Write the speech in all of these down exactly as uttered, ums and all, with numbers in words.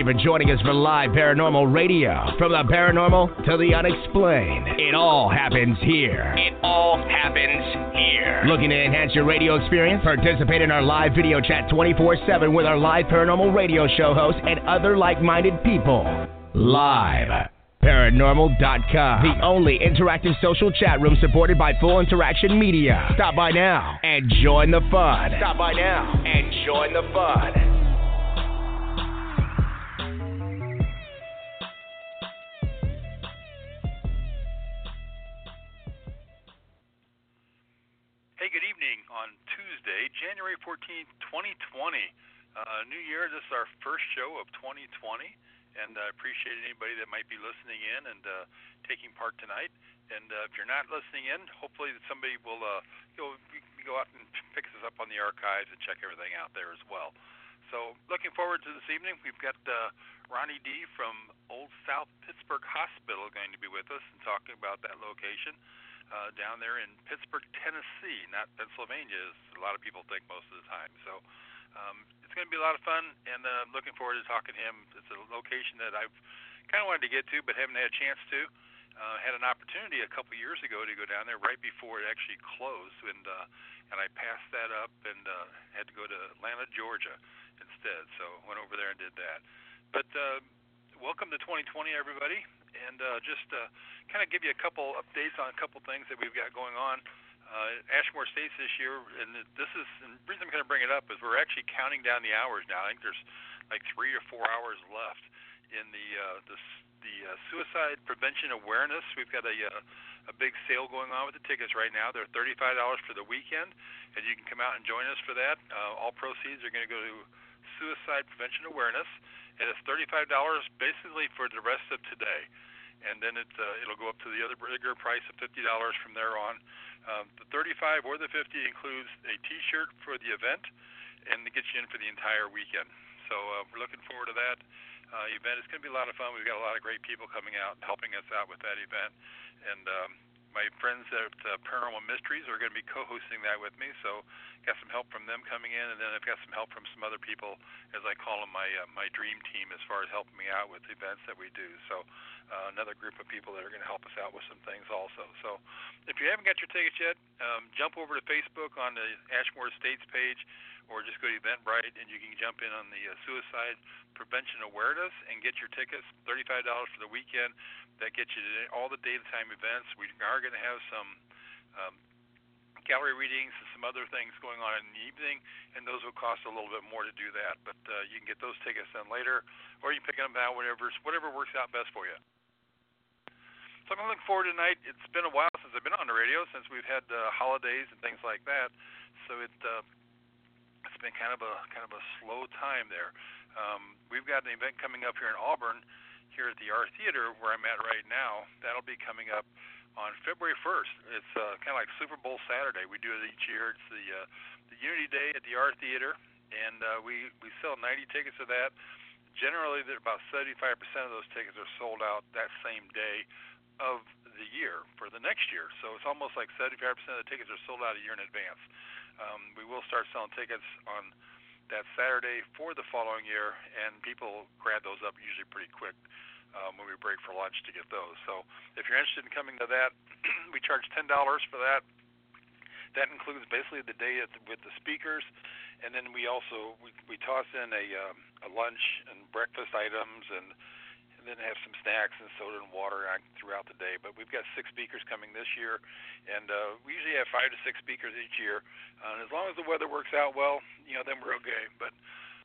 you for joining us for live paranormal radio. From the paranormal to the unexplained, it all happens here. It all happens here. Looking to enhance your radio experience? Participate in our live video chat twenty-four seven with our live paranormal radio show hosts and other like-minded people. Live. Paranormal dot com, the only interactive social chat room supported by Full Interaction Media. Stop by now and join the fun. Stop by now and join the fun. Hey, good evening on Tuesday, January fourteenth, twenty twenty. Uh, New Year, this is our first show of twenty twenty. And I uh, appreciate anybody that might be listening in and uh, taking part tonight. And uh, if you're not listening in, hopefully that somebody will uh, go, go out and pick us up on the archives and check everything out there as well. So looking forward to this evening. We've got uh, Ronnie D. from Old South Pittsburgh Hospital going to be with us and talking about that location uh, down there in Pittsburgh, Tennessee, not Pennsylvania, as a lot of people think most of the time. So Um, it's going to be a lot of fun, and uh, I'm looking forward to talking to him. It's a location that I've kind of wanted to get to, but haven't had a chance to. Uh, had an opportunity a couple years ago to go down there right before it actually closed, and uh, and I passed that up and uh, had to go to Atlanta, Georgia instead. So went over there and did that. But uh, welcome to twenty twenty, everybody, and uh, just uh, kind of give you a couple updates on a couple things that we've got going on. Uh, Ashmore Estates this year, and this is and the reason I'm going to bring it up is we're actually counting down the hours now. I think there's like three or four hours left in the uh, the, the uh, suicide prevention awareness. We've got a uh, a big sale going on with the tickets right now. They're thirty-five dollars for the weekend, and you can come out and join us for that. Uh, all proceeds are going to go to suicide prevention awareness, and it's thirty-five dollars basically for the rest of today. And then it, uh, it'll go up to the other bigger price of fifty dollars from there on. Um, the thirty-five or the fifty includes a T-shirt for the event, and it gets you in for the entire weekend. So uh, we're looking forward to that uh, event. It's going to be a lot of fun. We've got a lot of great people coming out and helping us out with that event. And um, my friends at uh, Paranormal Mysteries are going to be co-hosting that with me. So got some help from them coming in, and then I've got some help from some other people, as I call them, my uh, my dream team, as far as helping me out with the events that we do. So uh, another group of people that are going to help us out with some things also. So if you haven't got your tickets yet, um, jump over to Facebook on the Ashmore Estates page, or just go to Eventbrite, and you can jump in on the uh, suicide prevention awareness and get your tickets. thirty-five dollars for the weekend. That gets you to all the daytime events. We are going to have some um, gallery readings and some other things going on in the evening, and those will cost a little bit more to do that. But uh, you can get those tickets in later, or you can pick them out, whatever, whatever works out best for you. So I'm going to look forward tonight. It's been a while since I've been on the radio, since we've had uh, holidays and things like that. So it uh, it's been kind of a kind of a slow time there. Um, we've got an event coming up here in Auburn, here at the R Theater, where I'm at right now. That'll be coming up on February first. It's uh, kind of like Super Bowl Saturday. We do it each year. It's the uh, the Unity Day at the R Theater, and uh, we we sell ninety tickets of that. Generally, about seventy-five percent of those tickets are sold out that same day of the year for the next year. So it's almost like seventy-five percent of the tickets are sold out a year in advance. Um, we will start selling tickets on that Saturday for the following year, and people grab those up usually pretty quick um, when we break for lunch to get those. So if you're interested in coming to that, we charge ten dollars for that. That includes basically the day at the, with the speakers, and then we also we, we toss in a, um, a lunch and breakfast items, and then have some snacks and soda and water throughout the day. But we've got six speakers coming this year, and uh, we usually have five to six speakers each year. Uh, and as long as the weather works out well, you know, then we're okay. But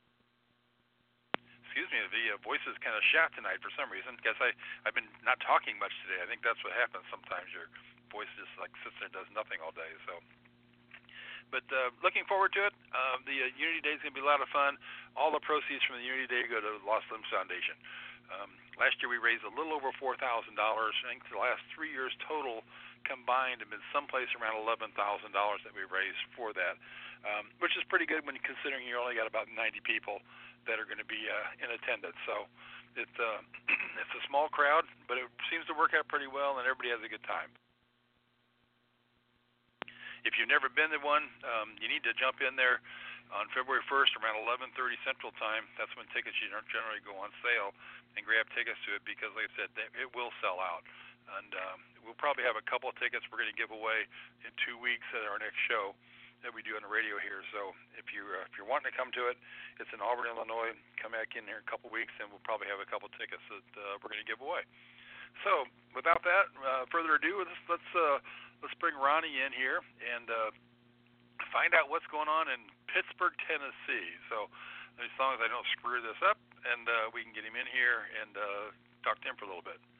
excuse me, the uh, voice is kind of shot tonight for some reason. Guess I I've been not talking much today. I think that's what happens. Sometimes your voice just like sits there and does nothing all day. So. But uh, looking forward to it. Uh, the uh, Unity Day is going to be a lot of fun. All the proceeds from the Unity Day go to Lost Limbs Foundation. Um, last year we raised a little over four thousand dollars. I think the last three years total combined have been someplace around eleven thousand dollars that we raised for that, um, which is pretty good when you're considering you only got about ninety people that are going to be uh, in attendance. So it, uh, it's a small crowd, but it seems to work out pretty well, and everybody has a good time. If you've never been to one, um, you need to jump in there. on February first around eleven thirty Central Time. That's when tickets generally go on sale, and grab tickets to it because, like I said, it will sell out. And um, we'll probably have a couple of tickets we're going to give away in two weeks at our next show that we do on the radio here. So if you uh, if you're wanting to come to it, it's in Auburn, Illinois. Come back in here in a couple of weeks, and we'll probably have a couple of tickets that uh, we're going to give away. So without that, uh, further ado, let's let's uh, let's bring Ronnie in here and uh, find out what's going on in Pittsburgh, Tennessee. So as long as I don't screw this up, and uh, we can get him in here and uh, talk to him for a little bit.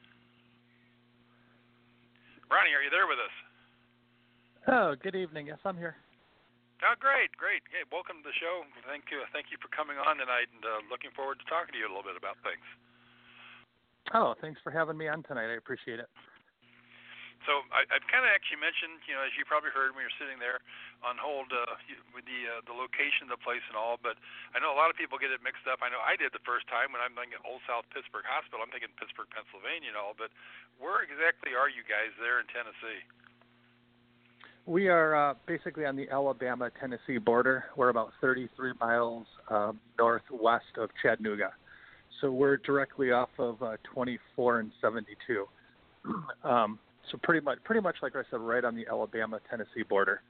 Ronnie, are you there with us? Oh, good evening. Yes, I'm here. Oh, great, great. Hey, welcome to the show. Thank you, thank you for coming on tonight, and uh, looking forward to talking to you a little bit about things. Oh, thanks for having me on tonight. I appreciate it. So I, I've kind of actually mentioned, you know, as you probably heard when you're sitting there on hold uh, with the uh, the location of the place and all, but I know a lot of people get it mixed up. I know I did the first time when I'm thinking Old South Pittsburgh Hospital. I'm thinking Pittsburgh, Pennsylvania and all, but where exactly are you guys there in Tennessee? We are uh, basically on the Alabama-Tennessee border. We're about thirty-three miles uh, northwest of Chattanooga. So we're directly off of uh, twenty-four and seventy-two. um, So pretty much, pretty much like I said, right on the Alabama-Tennessee border.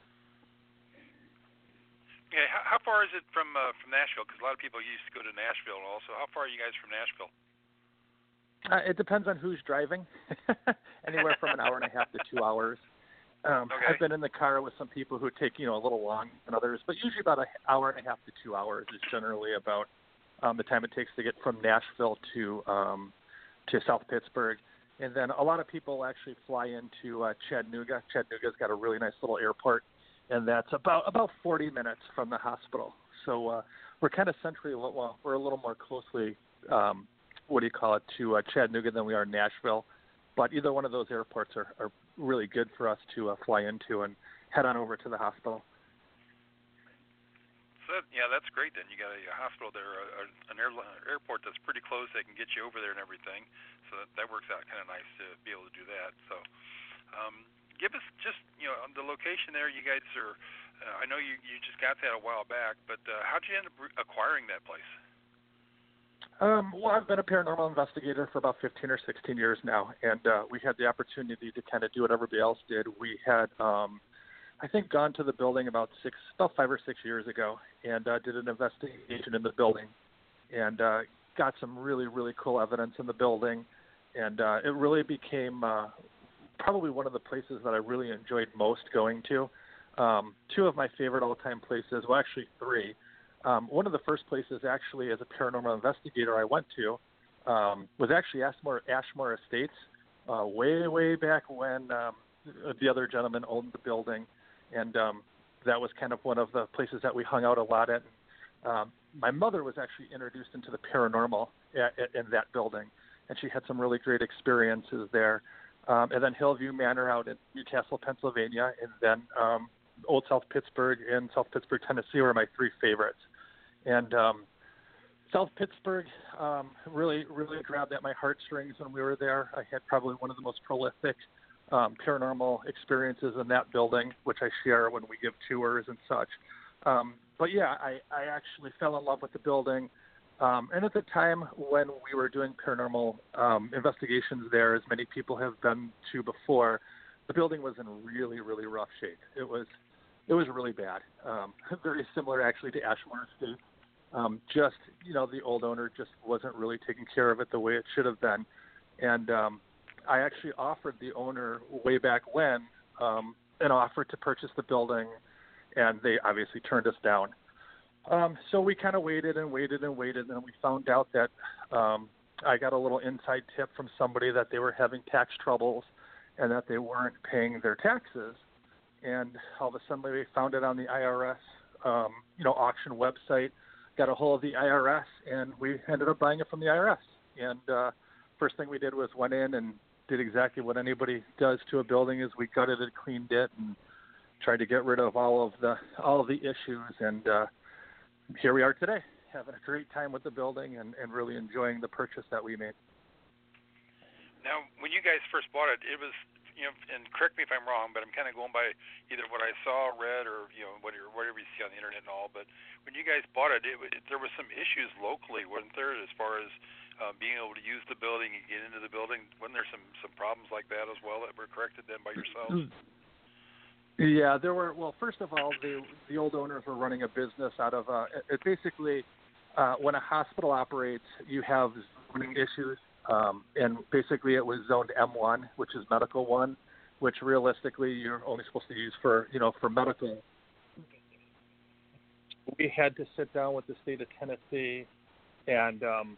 Yeah, how, how far is it from uh, from Nashville? Because a lot of people used to go to Nashville also. How far are you guys from Nashville? Uh, it depends on who's driving. Anywhere from an hour and a half to two hours. Um, okay. I've been in the car with some people who take, you know, a little long than others, but usually about an hour and a half to two hours is generally about um, the time it takes to get from Nashville to um, to South Pittsburgh. And then a lot of people actually fly into uh, Chattanooga. Chattanooga's got a really nice little airport, and that's about about forty minutes from the hospital. So uh, we're kind of centrally, well, we're a little more closely, um, what do you call it, to uh, Chattanooga than we are Nashville. But either one of those airports are, are really good for us to uh, fly into and head on over to the hospital. So that, yeah, that's great. Then you got a, a hospital there, a, an air, airport that's pretty close. They can get you over there and everything. So that, that works out kind of nice to be able to do that. So um, give us just, you know, the location there. You guys are, uh, I know you, you just got that a while back, but uh, how'd you end up re- acquiring that place? Um, well, I've been a paranormal investigator for about fifteen or sixteen years now, and uh, we had the opportunity to kind of do what everybody else did. We had, um, I think, gone to the building about six, about five or six years ago, and uh, did an investigation in the building, and uh, got some really, really cool evidence in the building, and uh, it really became uh, probably one of the places that I really enjoyed most going to. Um, two of my favorite all-time places, well, actually three. Um, one of the first places, actually, as a paranormal investigator I went to um, was actually Ashmore, Ashmore Estates, uh, way, way back when um, the other gentleman owned the building. And um, that was kind of one of the places that we hung out a lot at. Um, my mother was actually introduced into the paranormal at, at, in that building, and she had some really great experiences there. Um, and then Hillview Manor out in Newcastle, Pennsylvania, and then um, Old South Pittsburgh and South Pittsburgh, Tennessee were my three favorites. And um, South Pittsburgh um, really, really grabbed at my heartstrings when we were there. I had probably one of the most prolific um, paranormal experiences in that building, which I share when we give tours and such. Um, but yeah, I, I actually fell in love with the building. Um, and at the time when we were doing paranormal um, investigations there, as many people have been to before, the building was in really, really rough shape. It was, it was really bad. Um, very similar actually to Ashmore Estates. Um, just, you know, the old owner just wasn't really taking care of it the way it should have been. And um, I actually offered the owner way back when um, an offer to purchase the building, and they obviously turned us down. Um, so we kind of waited and waited and waited, and we found out that um, I got a little inside tip from somebody that they were having tax troubles and that they weren't paying their taxes. And all of a sudden we found it on the I R S, um, you know, auction website, got a hold of the I R S, and we ended up buying it from the I R S. And uh, first thing we did was went in and did exactly what anybody does to a building, is we gutted it, cleaned it, and tried to get rid of all of the all of the issues. And uh, here we are today, having a great time with the building and, and really enjoying the purchase that we made. Now, when you guys first bought it, it was you know, and correct me if I'm wrong, but I'm kind of going by either what I saw, read, or you know, whatever, whatever you see on the internet and all. But when you guys bought it, it, it there was some issues locally, wasn't there, as far as uh, being able to use the building and get into the building? Wasn't there some some problems like that as well that were corrected then by yourselves? Yeah, there were. Well, first of all, the the old owners were running a business out of uh, it basically uh, when a hospital operates, you have zoning issues. Um, and basically it was zoned M one, which is medical one, which realistically you're only supposed to use for, you know, for medical. We had to sit down with the state of Tennessee and um,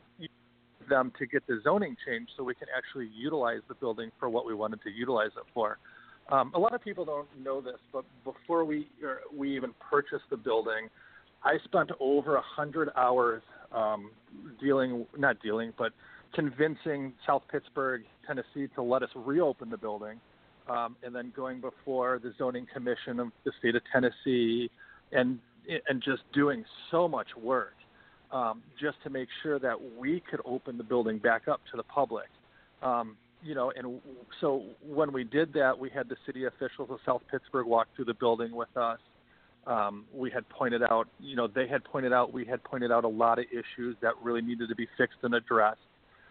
them to get the zoning changed so we can actually utilize the building for what we wanted to utilize it for. Um, a lot of people don't know this, but before we or we even purchased the building, I spent over a hundred hours um, dealing, not dealing, but convincing South Pittsburgh, Tennessee, to let us reopen the building, um, and then going before the zoning commission of the state of Tennessee, and and just doing so much work um, just to make sure that we could open the building back up to the public. Um, you know, and so when we did that, we had the city officials of South Pittsburgh walk through the building with us. Um, we had pointed out, you know, they had pointed out, we had pointed out a lot of issues that really needed to be fixed and addressed.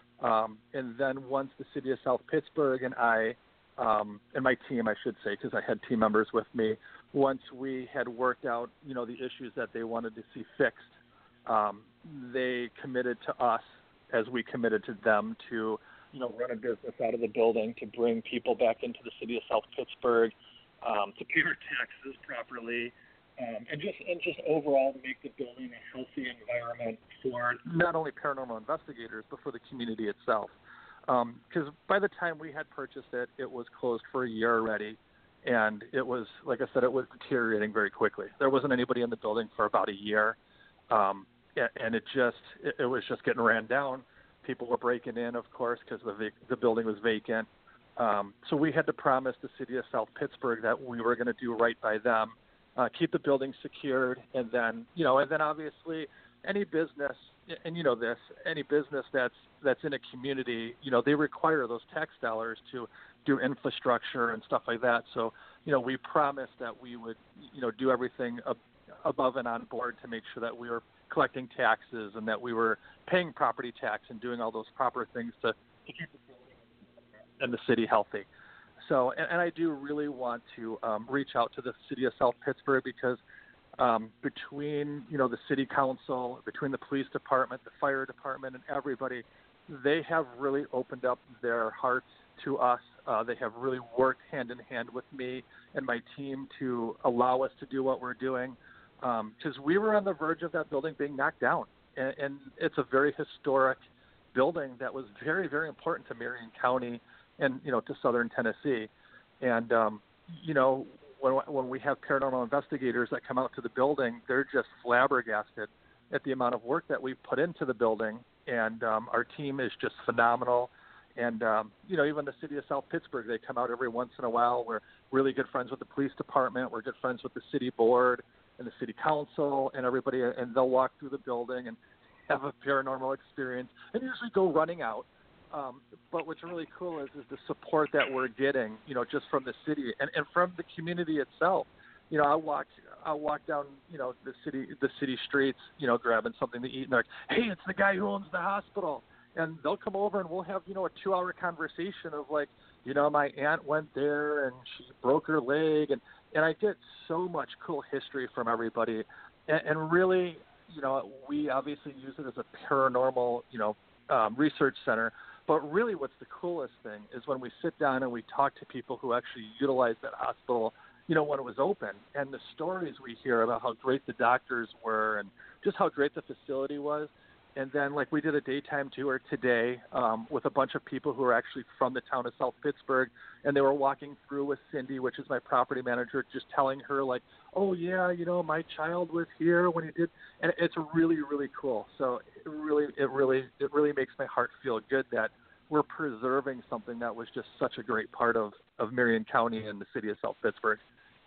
Um, and then once the city of South Pittsburgh and I, um, and my team, I should say, because I had team members with me, once we had worked out, you know, the issues that they wanted to see fixed, um, they committed to us as we committed to them to, you know, run a business out of the building, to bring people back into the city of South Pittsburgh, um, to pay our taxes properly, Um, and just and just overall make the building a healthy environment for not only paranormal investigators, but for the community itself. Because um, by the time we had purchased it, it was closed for a year already, and it was, like I said, it was deteriorating very quickly. There wasn't anybody in the building for about a year, um, and it just it, it was just getting ran down. People were breaking in, of course, because the vac- the building was vacant. Um, so we had to promise the city of South Pittsburgh that we were going to do right by them. Uh, keep the building secured, and then, you know, and then obviously any business, and you know this, any business that's that's in a community, you know, they require those tax dollars to do infrastructure and stuff like that. So, you know, we promised that we would, you know, do everything ab- above and on board to make sure that we were collecting taxes and that we were paying property tax and doing all those proper things to, to keep the building and the city healthy. So, and, and I do really want to um, reach out to the city of South Pittsburgh because um, between, you know, the city council, between the police department, the fire department, and everybody, they have really opened up their hearts to us. Uh, they have really worked hand in hand with me and my team to allow us to do what we're doing because um, we were on the verge of that building being knocked down. And, and it's a very historic building that was very, very important to Marion County and, you know, to southern Tennessee. And, um, you know, when when we have paranormal investigators that come out to the building, they're just flabbergasted at the amount of work that we've put into the building. And um, our team is just phenomenal. And, um, you know, even the city of South Pittsburgh, they come out every once in a while. We're really good friends with the police department. We're good friends with the city board and the city council and everybody. And they'll walk through the building and have a paranormal experience and usually go running out. Um, but what's really cool is, is the support that we're getting, you know, just from the city and, and from the community itself. You know, I walk, I walk down, you know, the city, the city streets, you know, grabbing something to eat, and they're like, "Hey, it's the guy who owns the hospital." And they'll come over and we'll have, you know, a two-hour conversation of like, you know, my aunt went there and she broke her leg, and and I get so much cool history from everybody, and, and really, you know, we obviously use it as a paranormal, you know, um, research center. But really what's the coolest thing is when we sit down and we talk to people who actually utilize that hospital, you know, when it was open, and the stories we hear about how great the doctors were and just how great the facility was. And then, like, we did a daytime tour today um, with a bunch of people who are actually from the town of South Pittsburgh, and they were walking through with Cindy, which is my property manager, just telling her, like, oh, yeah, you know, my child was here when he did. And it's really, really cool. So it really, it really, it really makes my heart feel good that we're preserving something that was just such a great part of, of Marion County and the city of South Pittsburgh.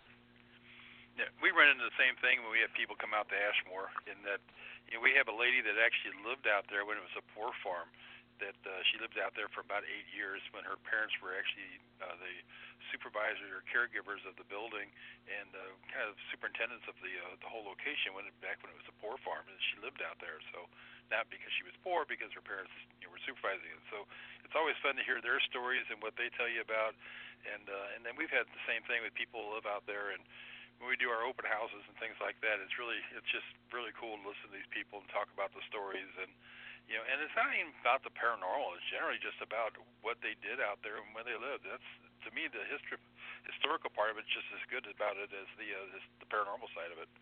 Yeah, we run into the same thing when we have people come out to Ashmore, in that, you know, we have a lady that actually lived out there when it was a poor farm, that uh, she lived out there for about eight years when her parents were actually uh, the supervisors or caregivers of the building and uh, kind of superintendents of the uh, the whole location when it, back when it was a poor farm, and she lived out there. So not because she was poor, because her parents, you know, were supervising it. So it's always fun to hear their stories and what they tell you about. And uh, and then we've had the same thing with people who live out there, and when we do our open houses and things like that, it's really it's just really cool to listen to these people and talk about the stories. And you know, and it's not even about the paranormal. It's generally just about what they did out there and where they lived. That's, to me, the history, historical part of it's just as good about it as the uh, this, the paranormal side of it.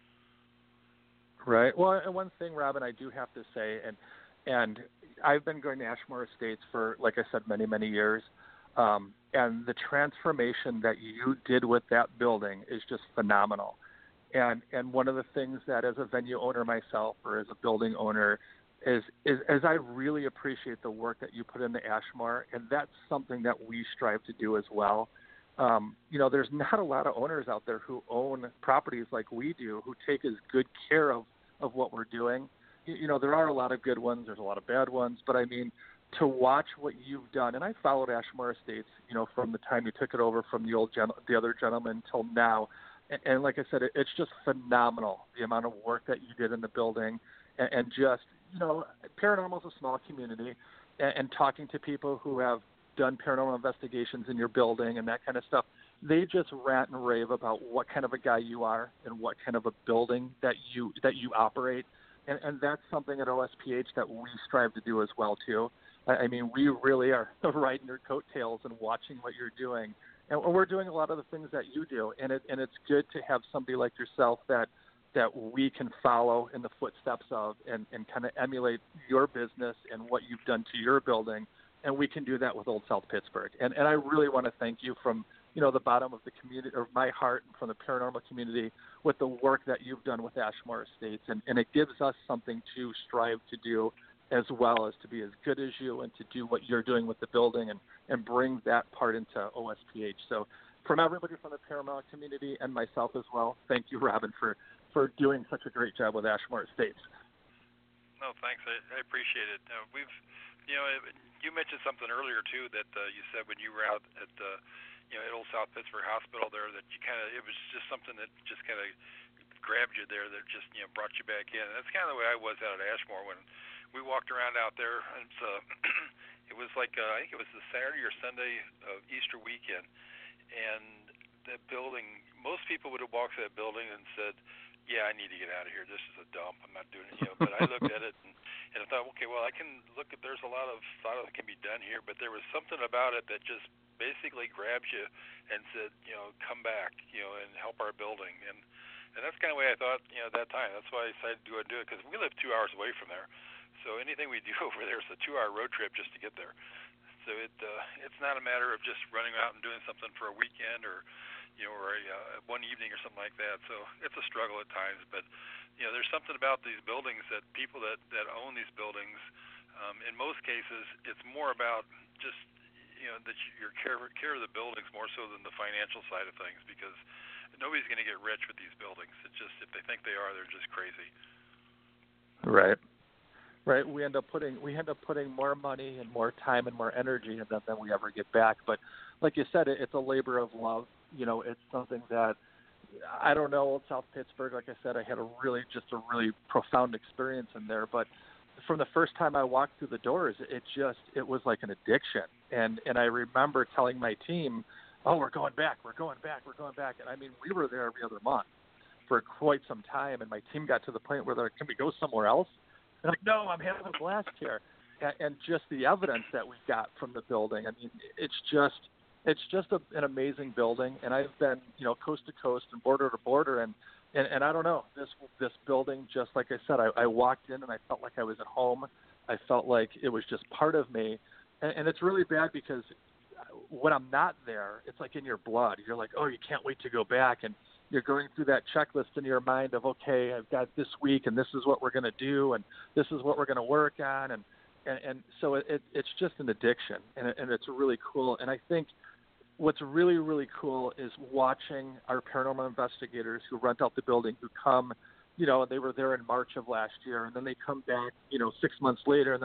Right. Well, and one thing, Robin, I do have to say, and and I've been going to Ashmore Estates for, like I said, many, many years. Um, and the transformation that you did with that building is just phenomenal. And and one of the things that as a venue owner myself or as a building owner is, is as I really appreciate the work that you put into Ashmore, and that's something that we strive to do as well. Um, you know, there's not a lot of owners out there who own properties like we do, who take as good care of, of what we're doing. You, you know, there are a lot of good ones, there's a lot of bad ones, but I mean, to watch what you've done, and I followed Ashmore Estates, you know, from the time you took it over from the old gen- the other gentleman till now, and, and like I said, it, it's just phenomenal the amount of work that you did in the building, and, and just, you know, paranormal is a small community, and, and talking to people who have done paranormal investigations in your building and that kind of stuff, they just rant and rave about what kind of a guy you are and what kind of a building that you that you operate, and, and that's something at O S P H that we strive to do as well too. I mean, we really are riding your coattails and watching what you're doing, and we're doing a lot of the things that you do, and it and it's good to have somebody like yourself that that we can follow in the footsteps of and, and kind of emulate your business and what you've done to your building, and we can do that with Old South Pittsburgh. And and I really want to thank you from, you know, the bottom of the community, or my heart, and from the paranormal community, with the work that you've done with Ashmore Estates, and, and it gives us something to strive to do, as well as to be as good as you and to do what you're doing with the building and, and bring that part into O S P H. So from everybody from the paranormal community and myself as well, thank you, Robin, for, for doing such a great job with Ashmore Estates. No, thanks. I, I appreciate it. Uh, we've, you know, you mentioned something earlier too that uh, you said when you were out at, uh, you know, at Old South Pittsburgh Hospital there, that you kind of, it was just something that just kind of grabbed you there, that just, you know, brought you back in. And that's kind of the way I was out at Ashmore when we walked around out there. And uh, it was like, uh, I think it was the Saturday or Sunday of Easter weekend. And the building, most people would have walked to that building and said, yeah, I need to get out of here. This is a dump. I'm not doing it. You know, but I looked at it and, and I thought, okay, well, I can look at, there's a lot of thought that can be done here, but there was something about it that just basically grabs you and said, you know, come back, you know, and help our building. And, and that's kind of the way I thought, you know, at that time. That's why I decided to go and do it, because we live two hours away from there. So anything we do over there is a two-hour road trip just to get there. So it uh, it's not a matter of just running out and doing something for a weekend or, you know, or a, uh, one evening or something like that. So it's a struggle at times. But, you know, there's something about these buildings that people that, that own these buildings, um, in most cases, it's more about just, you know, that your care, care of the buildings more so than the financial side of things, because nobody's going to get rich with these buildings. It's just, if they think they are, they're just crazy. Right. Right, we end up putting we end up putting more money and more time and more energy in them than we ever get back. But like you said, it, it's a labor of love. You know, it's something that I don't know. Old South Pittsburgh, like I said, I had a really just a really profound experience in there. But from the first time I walked through the doors, it just it was like an addiction. And and I remember telling my team, "Oh, we're going back. We're going back. We're going back." And I mean, we were there every other month for quite some time. And my team got to the point where they're like, "Can we go somewhere else?" I'm like, no, I'm having a blast here. And, and just the evidence that we got from the building, I mean, it's just it's just a, an amazing building. And I've been, you know, coast to coast and border to border. And, and, and I don't know, this this building, just like I said, I, I walked in and I felt like I was at home. I felt like it was just part of me. And, and it's really bad because when I'm not there, it's like in your blood. You're like, oh, you can't wait to go back. And you're going through that checklist in your mind of, okay, I've got this week and this is what we're going to do and this is what we're going to work on. And, and, and so it, it, it's just an addiction, and, it, and it's really cool. And I think what's really, really cool is watching our paranormal investigators who rent out the building, who come, you know, they were there in March of last year, and then they come back, you know, six months later and they're like,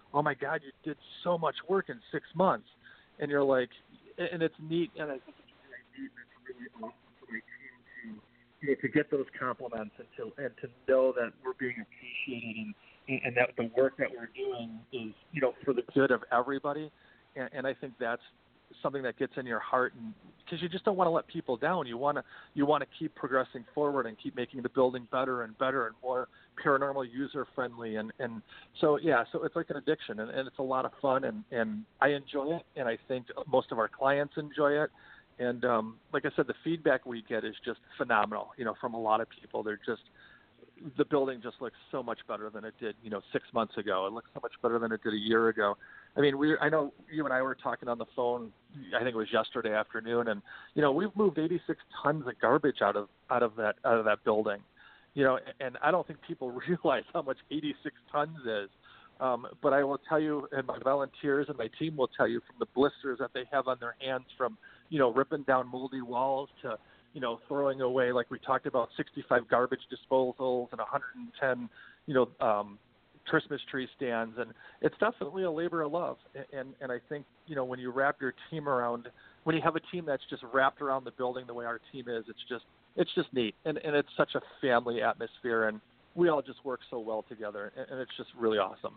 oh my God, you did so much work in six months. And you're like, and it's neat. And I think it's really neat and it's really awesome for my team to, you know, to get those compliments and to, and to know that we're being appreciated and, and that the work that we're doing is, you know, for the good of everybody. And, and I think that's something that gets in your heart, and because you just don't want to let people down. You want to you want to keep progressing forward and keep making the building better and better and more paranormal user friendly. And, and so, yeah, so it's like an addiction, and, and it's a lot of fun, and, and I enjoy it, and I think most of our clients enjoy it. And um, like I said, the feedback we get is just phenomenal, you know, from a lot of people. They're just, the building just looks so much better than it did, you know, six months ago. It looks so much better than it did a year ago. I mean, we, I know you and I were talking on the phone, I think it was yesterday afternoon, and, you know, we've moved eighty-six tons of garbage out of, out of that, out of that building, you know, and I don't think people realize how much eighty-six tons is. Um, but I will tell you, and my volunteers and my team will tell you, from the blisters that they have on their hands from, you know, ripping down moldy walls to, you know, throwing away, like we talked about, sixty-five garbage disposals and one hundred ten, you know, um, Christmas tree stands. And it's definitely a labor of love. And, and, and I think, you know, when you wrap your team around, when you have a team that's just wrapped around the building the way our team is, it's just, it's just neat. And, and it's such a family atmosphere, and we all just work so well together, and, and it's just really awesome.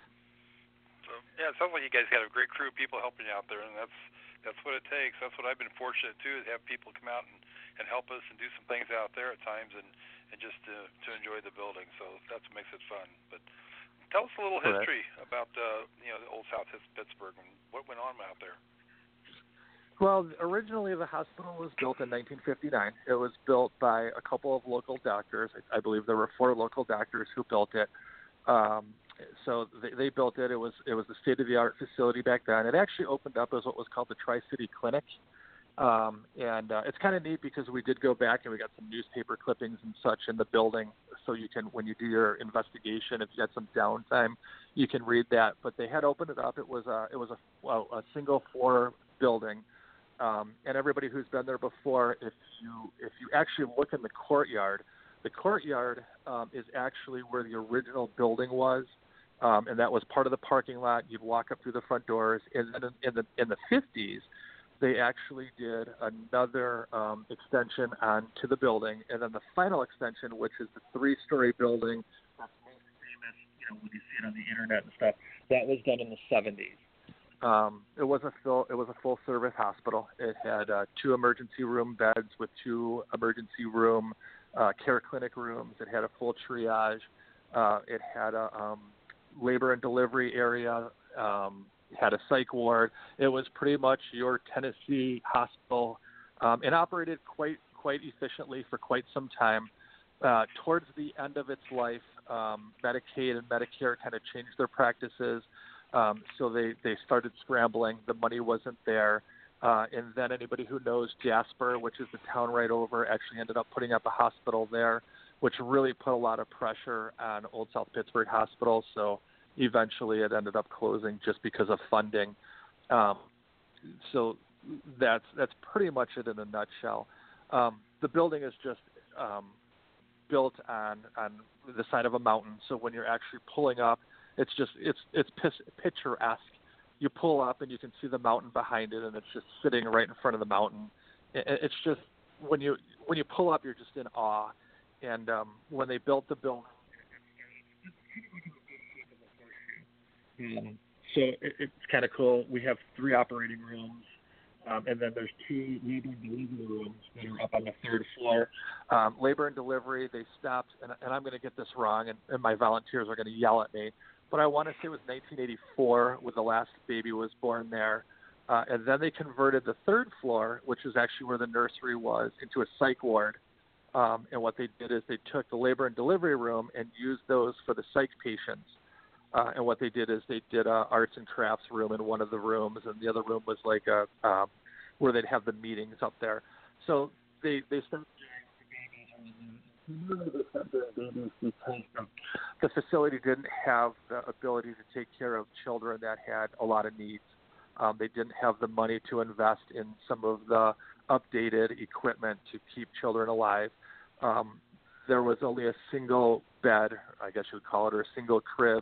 So, yeah, it sounds like you guys got a great crew of people helping you out there, and that's, that's what it takes. That's what I've been fortunate to, is have people come out and, and help us and do some things out there at times, and, and just to, to enjoy the building. So that's what makes it fun. But tell us a little history right. about uh, you know, the Old South Pittsburgh and what went on out there. Well, originally the hospital was built in nineteen fifty-nine. It was built by a couple of local doctors. I, I believe there were four local doctors who built it. Um, so they, they built it. It was it was a state-of-the-art facility back then. It actually opened up as what was called the Tri-City Clinic. Um, and uh, it's kind of neat because we did go back and we got some newspaper clippings and such in the building, so you can, when you do your investigation, if you had some downtime, you can read that. But they had opened it up. It was a it was a, well, a single floor building, um, and everybody who's been there before, if you if you actually look in the courtyard, the courtyard um, is actually where the original building was, um, and that was part of the parking lot. You'd walk up through the front doors, and then in, in the in the fifties. They actually did another um, extension onto the building, and then the final extension, which is the three-story building that's most famous, you know, when you see it on the internet and stuff, that was done in the seventies. Um, it was a full, it was a full-service hospital. It had uh, two emergency room beds with two emergency room uh, care clinic rooms. It had a full triage. Uh, it had a um, labor and delivery area. Um, had a psych ward. It was pretty much your Tennessee hospital, um, and operated quite quite efficiently for quite some time. Uh, towards the end of its life, um, Medicaid and Medicare kind of changed their practices, um, so they, they started scrambling. The money wasn't there, uh, and then anybody who knows Jasper, which is the town right over, actually ended up putting up a hospital there, which really put a lot of pressure on Old South Pittsburgh Hospital. So eventually it ended up closing just because of funding. Um, so that's that's pretty much it in a nutshell. Um, the building is just um, built on on the side of a mountain. So when you're actually pulling up, it's just it's it's picturesque. You pull up and you can see the mountain behind it, and it's just sitting right in front of the mountain. It's just when you when you pull up, you're just in awe. And um, when they built the building, Um, so it, it's kind of cool. We have three operating rooms, um, and then there's two labor and delivery rooms that are up on the third floor. Um, labor and delivery, they stopped, and, and I'm going to get this wrong, and, and my volunteers are going to yell at me, but I want to say it was nineteen eighty-four when the last baby was born there. Uh, and then they converted the third floor, which is actually where the nursery was, into a psych ward. Um, and what they did is they took the labor and delivery room and used those for the psych patients. Uh, and what they did is they did a arts and crafts room in one of the rooms, and the other room was like a um, where they'd have the meetings up there. So they they started doing the babies because the facility didn't have the ability to take care of children that had a lot of needs. Um, they didn't have the money to invest in some of the updated equipment to keep children alive. Um, there was only a single bed, I guess you would call it, or a single crib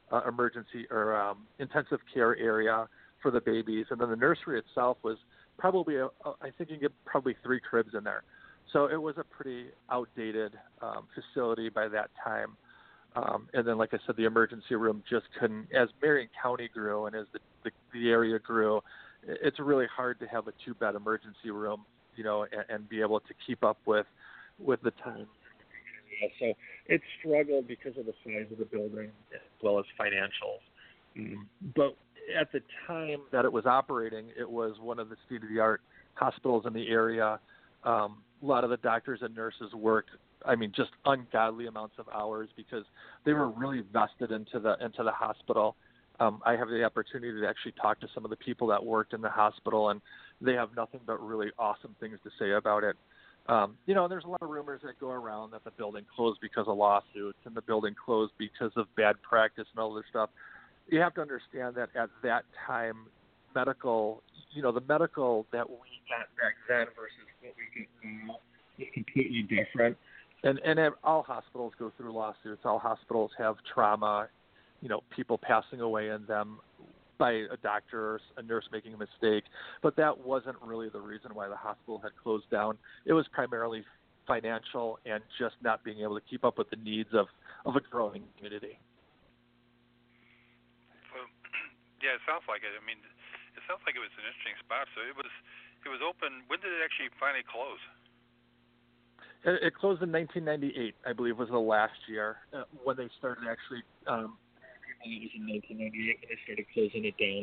uh, emergency or um, intensive care area for the babies. And then the nursery itself was probably, a, a, I think you can get probably three cribs in there. So it was a pretty outdated um, facility by that time. Um, and then, like I said, the emergency room just couldn't, as Marion County grew and as the, the, the area grew, it's really hard to have a two-bed emergency room, you know, and, and be able to keep up with, with the time. So it struggled because of the size of the building as well as financials. Mm. But at the time that it was operating, it was one of the state-of-the-art hospitals in the area. Um, a lot of the doctors and nurses worked, I mean, just ungodly amounts of hours because they were really vested into the into the hospital. Um, I have the opportunity to actually talk to some of the people that worked in the hospital, and they have nothing but really awesome things to say about it. Um, you know, there's a lot of rumors that go around that the building closed because of lawsuits and the building closed because of bad practice and all this stuff. You have to understand that at that time, medical, you know, the medical that we got back then versus what we get now is completely different. And and all hospitals go through lawsuits. All hospitals have trauma, you know, people passing away in them by a doctor or a nurse making a mistake. But that wasn't really the reason why the hospital had closed down. It was primarily financial and just not being able to keep up with the needs of, of a growing community. Well, yeah, it sounds like it. I mean, it sounds like it was an interesting spot. So it was it was open. When did it actually finally close? It, it closed in nineteen ninety-eight, I believe, was the last year uh, when they started actually. Um, it was in nineteen ninety-eight when they started closing it down.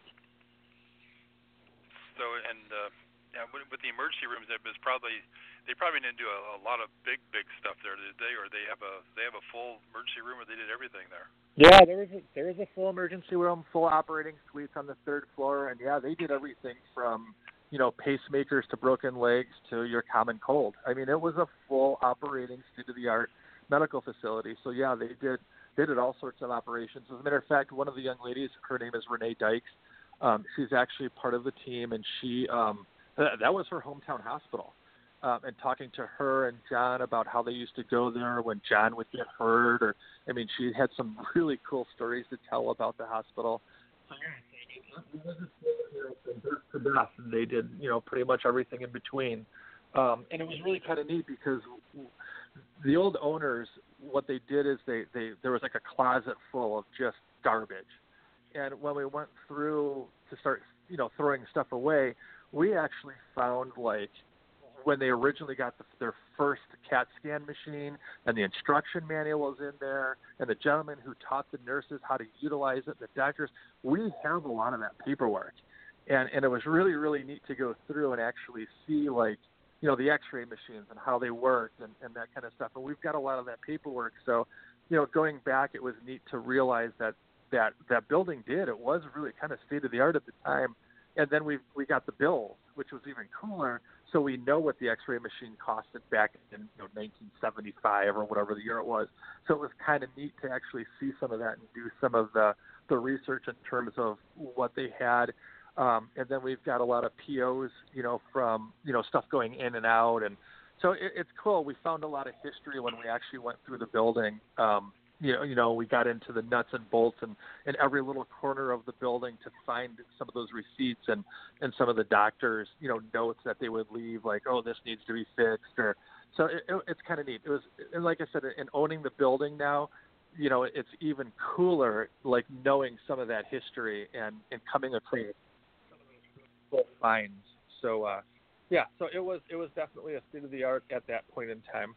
So, and uh, yeah, with, with the emergency rooms, it was probably they probably didn't do a, a lot of big, big stuff there, did they? Or they have a they have a full emergency room, or they did everything there? Yeah, there was a, there was a full emergency room, full operating suites on the third floor, and yeah, they did everything from, you know, pacemakers to broken legs to your common cold. I mean, it was a full operating state-of-the-art medical facility. So yeah, they did they did all sorts of operations. As a matter of fact, one of the young ladies, her name is Renee Dykes. Um, she's actually part of the team, and she um, th- that was her hometown hospital. Um, and talking to her and John about how they used to go there when John would get hurt, or I mean, she had some really cool stories to tell about the hospital. So yeah, to death, and they did, you know, pretty much everything in between. Um, and it was really kind of neat because the old owners, what they did is they, they there was like a closet full of just garbage. And when we went through to start, you know, throwing stuff away, we actually found, like, when they originally got the, their first CAT scan machine, and the instruction manual was in there, and the gentleman who taught the nurses how to utilize it, the doctors, we have a lot of that paperwork. And and it was really, really neat to go through and actually see, like, you know, the x-ray machines and how they worked and, and that kind of stuff. And we've got a lot of that paperwork. So, you know, going back, it was neat to realize that that, that building did. It was really kind of state-of-the-art at the time. And then we we got the bills, which was even cooler. So we know what the x-ray machine costed back in, you know, nineteen seventy-five or whatever the year it was. So it was kind of neat to actually see some of that and do some of the, the research in terms of what they had. Um, and then we've got a lot of P Os, you know, from, you know, stuff going in and out. And so it, it's cool. We found a lot of history when we actually went through the building. Um, you know, you know, we got into the nuts and bolts and, and every little corner of the building to find some of those receipts and, and some of the doctors, you know, notes that they would leave, like, oh, this needs to be fixed. Or so it, it, it's kind of neat. It was, and like I said, in owning the building now, you know, it's even cooler, like knowing some of that history and, and coming across full finds. So, uh, yeah, so it was, it was definitely a state of the art at that point in time.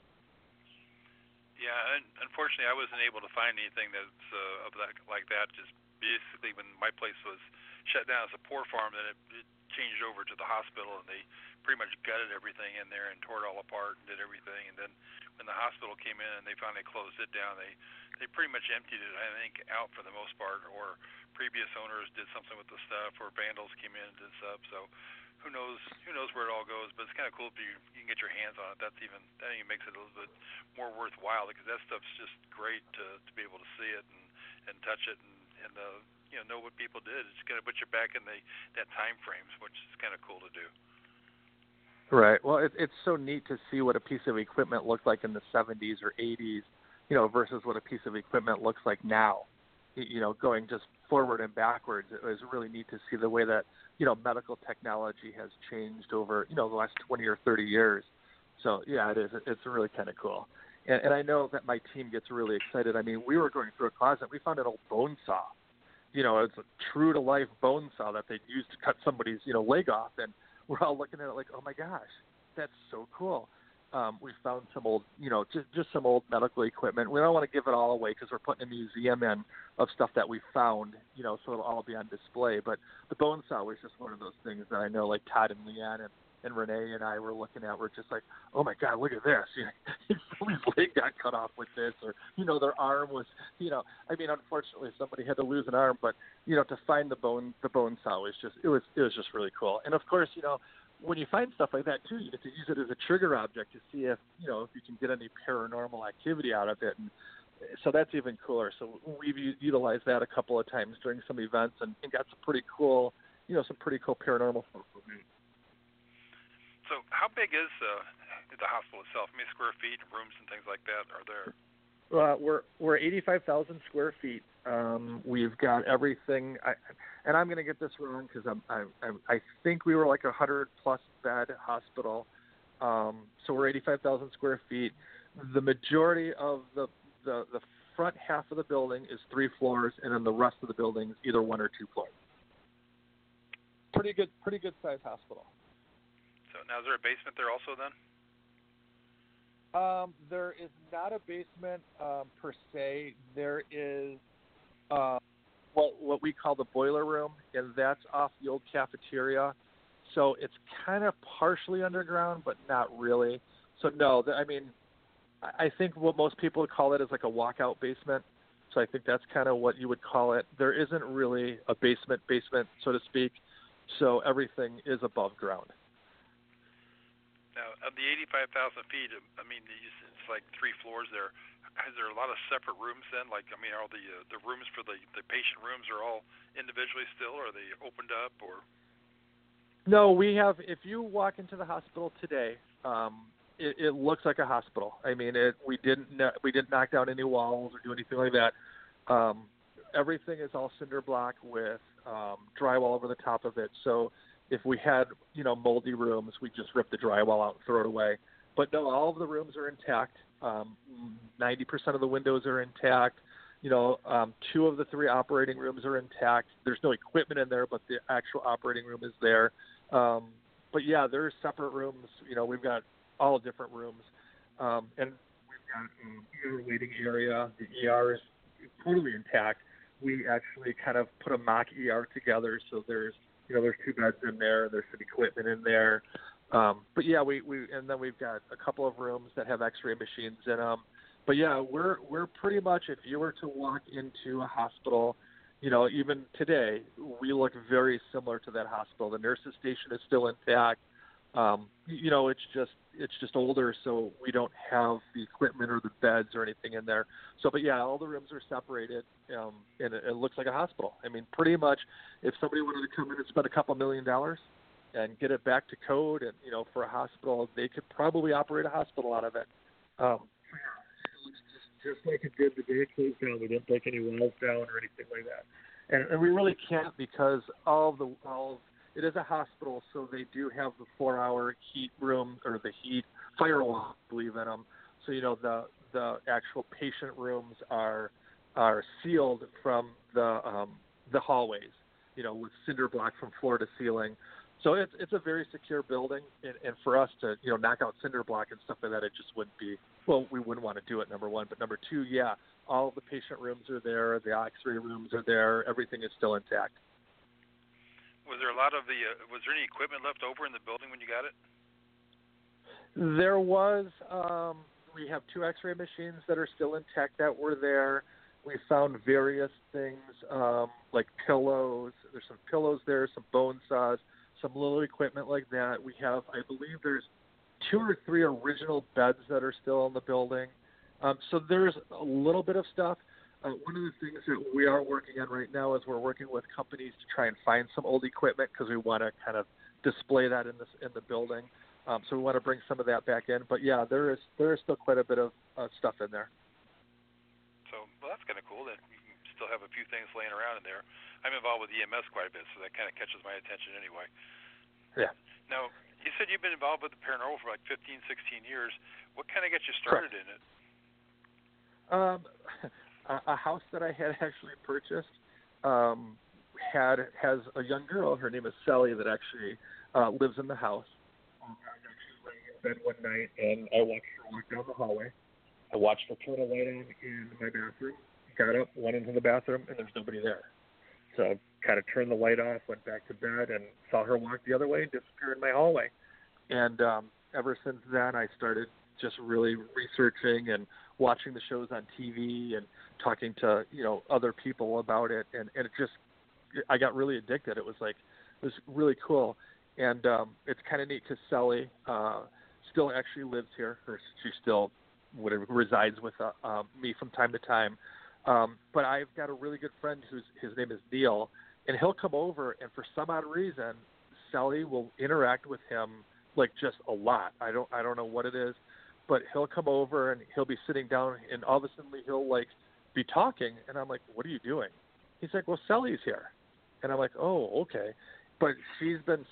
Yeah, and unfortunately, I wasn't able to find anything that's uh, of that like that. Just basically, when my place was shut down as a poor farm, then it, it changed over to the hospital, and they pretty much gutted everything in there and tore it all apart and did everything. And then when the hospital came in and they finally closed it down, they they pretty much emptied it, I think, out for the most part. Or previous owners did something with the stuff, or vandals came in and did stuff. So who knows who knows where it all goes, but it's kind of cool if you, you can get your hands on it. That's even that even makes it a little bit more worthwhile, because that stuff's just great to, to be able to see it and, and touch it and, and uh, you know know what people did. It's kind of put you back in the that time frames, which is kind of cool to do. Right. Well, it, it's so neat to see what a piece of equipment looked like in the seventies or eighties, you know, versus what a piece of equipment looks like now. you know, going just forward and backwards. It was really neat to see the way that, you know, medical technology has changed over, you know, the last twenty or thirty years. So, yeah, it is. It's really kind of cool. And, and I know that my team gets really excited. I mean, we were going through a closet. We found an old bone saw. You know, it's a true-to-life bone saw that they'd used to cut somebody's, you know, leg off. And we're all looking at it like, oh, my gosh, that's so cool. Um, we found some old, you know, just, just some old medical equipment. We don't want to give it all away because we're putting a museum in of stuff that we found, you know, so it'll all be on display. But the bone saw was just one of those things that I know, like Todd and Leanne and, and Renee and I were looking at. We're just like, oh, my God, look at this. You know, somebody's leg got cut off with this, or, you know, their arm was, you know, I mean, unfortunately, somebody had to lose an arm. But, you know, to find the bone, the bone saw was just, it was, it was just really cool. And, of course, you know, when you find stuff like that, too, you get to use it as a trigger object to see if, you know, if you can get any paranormal activity out of it. And so that's even cooler. So we've u- utilized that a couple of times during some events and, and got some pretty cool, you know, some pretty cool paranormal stuff. So how big is uh, the hospital itself? How many square feet, rooms and things like that are there? Uh, we're we're eighty-five thousand square feet. Um, we've got everything, I, and I'm going to get this wrong because I'm, I'm, I think we were like a hundred plus bed hospital. Um, so we're eighty-five thousand square feet. The majority of the, the the front half of the building is three floors, and then the rest of the building is either one or two floors. Pretty good, pretty good sized hospital. So now is there a basement there also then? Um, there is not a basement um, per se. There is uh, what what we call the boiler room, and that's off the old cafeteria. So it's kind of partially underground, but not really. So no, I mean, I think what most people would call it is like a walkout basement. So I think that's kind of what you would call it. There isn't really a basement basement, so to speak. So everything is above ground. Now, of the eighty-five thousand feet, I mean, it's like three floors there. Is there a lot of separate rooms then? Like, I mean, are the uh, the rooms for the, the patient rooms are all individually still, or are they opened up, or? No, we have. If you walk into the hospital today, um, it, it looks like a hospital. I mean, it. We didn't we didn't knock down any walls or do anything like that. Um, everything is all cinder block with um, drywall over the top of it. So if we had, you know, moldy rooms, we just rip the drywall out and throw it away. But no, all of the rooms are intact. Um, ninety percent of the windows are intact. You know, um, two of the three operating rooms are intact. There's no equipment in there, but the actual operating room is there. Um, but yeah, there's separate rooms. You know, we've got all different rooms. Um, and we've got an E R waiting area. The E R is totally intact. We actually kind of put a mock E R together, so there's, you know, there's two beds in there. There's some equipment in there. Um, but yeah, we, we and then we've got a couple of rooms that have X-ray machines in them. But yeah, we're we're pretty much, if you were to walk into a hospital, you know, even today, we look very similar to that hospital. The nurses' station is still intact. Um, you know, it's just it's just older, so we don't have the equipment or the beds or anything in there. So, but yeah, all the rooms are separated, um, and it, it looks like a hospital. I mean, pretty much, if somebody wanted to come in and spend a couple million dollars and get it back to code, and you know, for a hospital, they could probably operate a hospital out of it. Um, it looks just, just like it did the day it closed down. We didn't take any walls down or anything like that, and, and we really can't because all the all. It is a hospital, so they do have the four-hour heat room or the heat firewall, I believe, in them. So you know the the actual patient rooms are are sealed from the um, the hallways, you know, with cinder block from floor to ceiling. So it's it's a very secure building, and, and for us to you know knock out cinder block and stuff like that, it just wouldn't be. Well, we wouldn't want to do it. Number one, but number two, yeah, all of the patient rooms are there, the X-ray rooms are there, everything is still intact. Was there a lot of the, uh, was there any equipment left over in the building when you got it? There was, um, we have two X-ray machines that are still intact that were there. We found various things, um, like pillows. There's some pillows there, some bone saws, some little equipment like that. We have, I believe there's two or three original beds that are still in the building. Um, so there's a little bit of stuff. Uh, one of the things that we are working on right now is we're working with companies to try and find some old equipment because we want to kind of display that in this in the building. Um, so we want to bring some of that back in. But yeah, there is there is still quite a bit of uh, stuff in there. So well, that's kind of cool that you can still have a few things laying around in there. I'm involved with E M S quite a bit, so that kind of catches my attention anyway. Yeah. Now, you said you've been involved with the paranormal for like fifteen, sixteen years. What kind of got you started Correct. in it? Um, a, a house that I had actually purchased um, had has a young girl. Her name is Sally that actually uh, lives in the house. Um, I was actually laying in bed one night, and I watched her walk down the hallway. I watched her turn a light on in my bathroom, got up, went into the bathroom, and there's nobody there. So I kind of turned the light off, went back to bed, and saw her walk the other way and disappear in my hallway. And um, ever since then, I started just really researching and watching the shows on T V and talking to, you know, other people about it. And, and it just, I got really addicted. It was like, it was really cool. And um, it's kind of neat because Sally uh, still actually lives here. Or she still whatever, resides with uh, uh, me from time to time. Um, but I've got a really good friend whose his name is Neil, and he'll come over, and for some odd reason, Sally will interact with him like just a lot. I don't I don't know what it is, but he'll come over and he'll be sitting down, and all of a sudden he'll like be talking, and I'm like, what are you doing? He's like, well, Sally's here, and I'm like, oh, okay. But she's been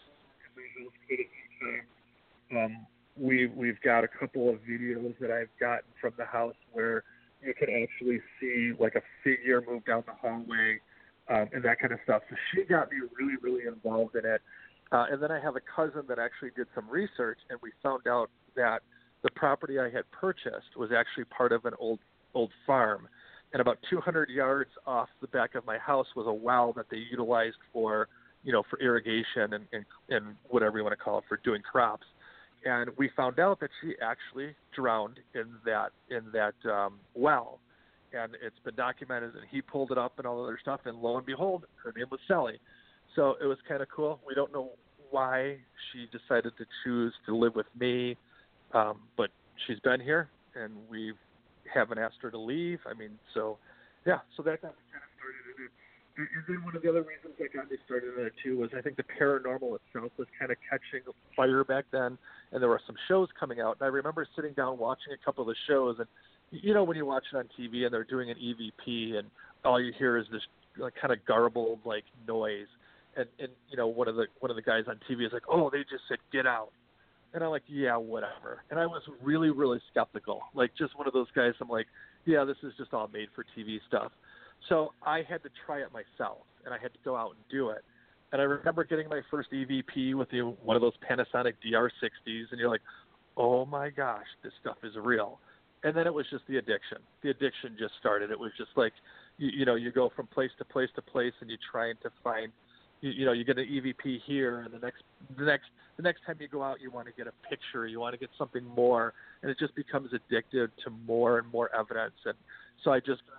um, we we've got a couple of videos that I've gotten from the house where you can actually see like a figure move down the hallway um, and that kind of stuff. So she got me really, really involved in it. Uh, and then I have a cousin that actually did some research, and we found out that the property I had purchased was actually part of an old old farm. And about two hundred yards off the back of my house was a well that they utilized for, you know, for irrigation and, and, and whatever you want to call it, for doing crops. And we found out that she actually drowned in that in that um, well, and it's been documented. And he pulled it up and all other stuff. And lo and behold, her name was Sally. So it was kind of cool. We don't know why she decided to choose to live with me, um, but she's been here, and we haven't asked her to leave. I mean, so yeah. So that got me kind of started in it. And then one of the other reasons that got me started in it too was I think the paranormal itself was kind of catching fire back then, and there were some shows coming out. And I remember sitting down watching a couple of the shows, and you know when you watch it on T V and they're doing an E V P, and all you hear is this like, kind of garbled like noise, and and you know one of the one of the guys on T V is like, oh, they just said get out, and I'm like, yeah, whatever. And I was really really skeptical, like just one of those guys. I'm like, yeah, this is just all made for T V stuff. So I had to try it myself, and I had to go out and do it. And I remember getting my first E V P with the, one of those Panasonic D R sixties, and you're like, oh, my gosh, this stuff is real. And then it was just the addiction. The addiction just started. It was just like, you, you know, you go from place to place to place, and you're trying to find, you, you know, you get an E V P here, and the next, the next, the next time you go out, you want to get a picture, you want to get something more, and it just becomes addictive to more and more evidence. And so I just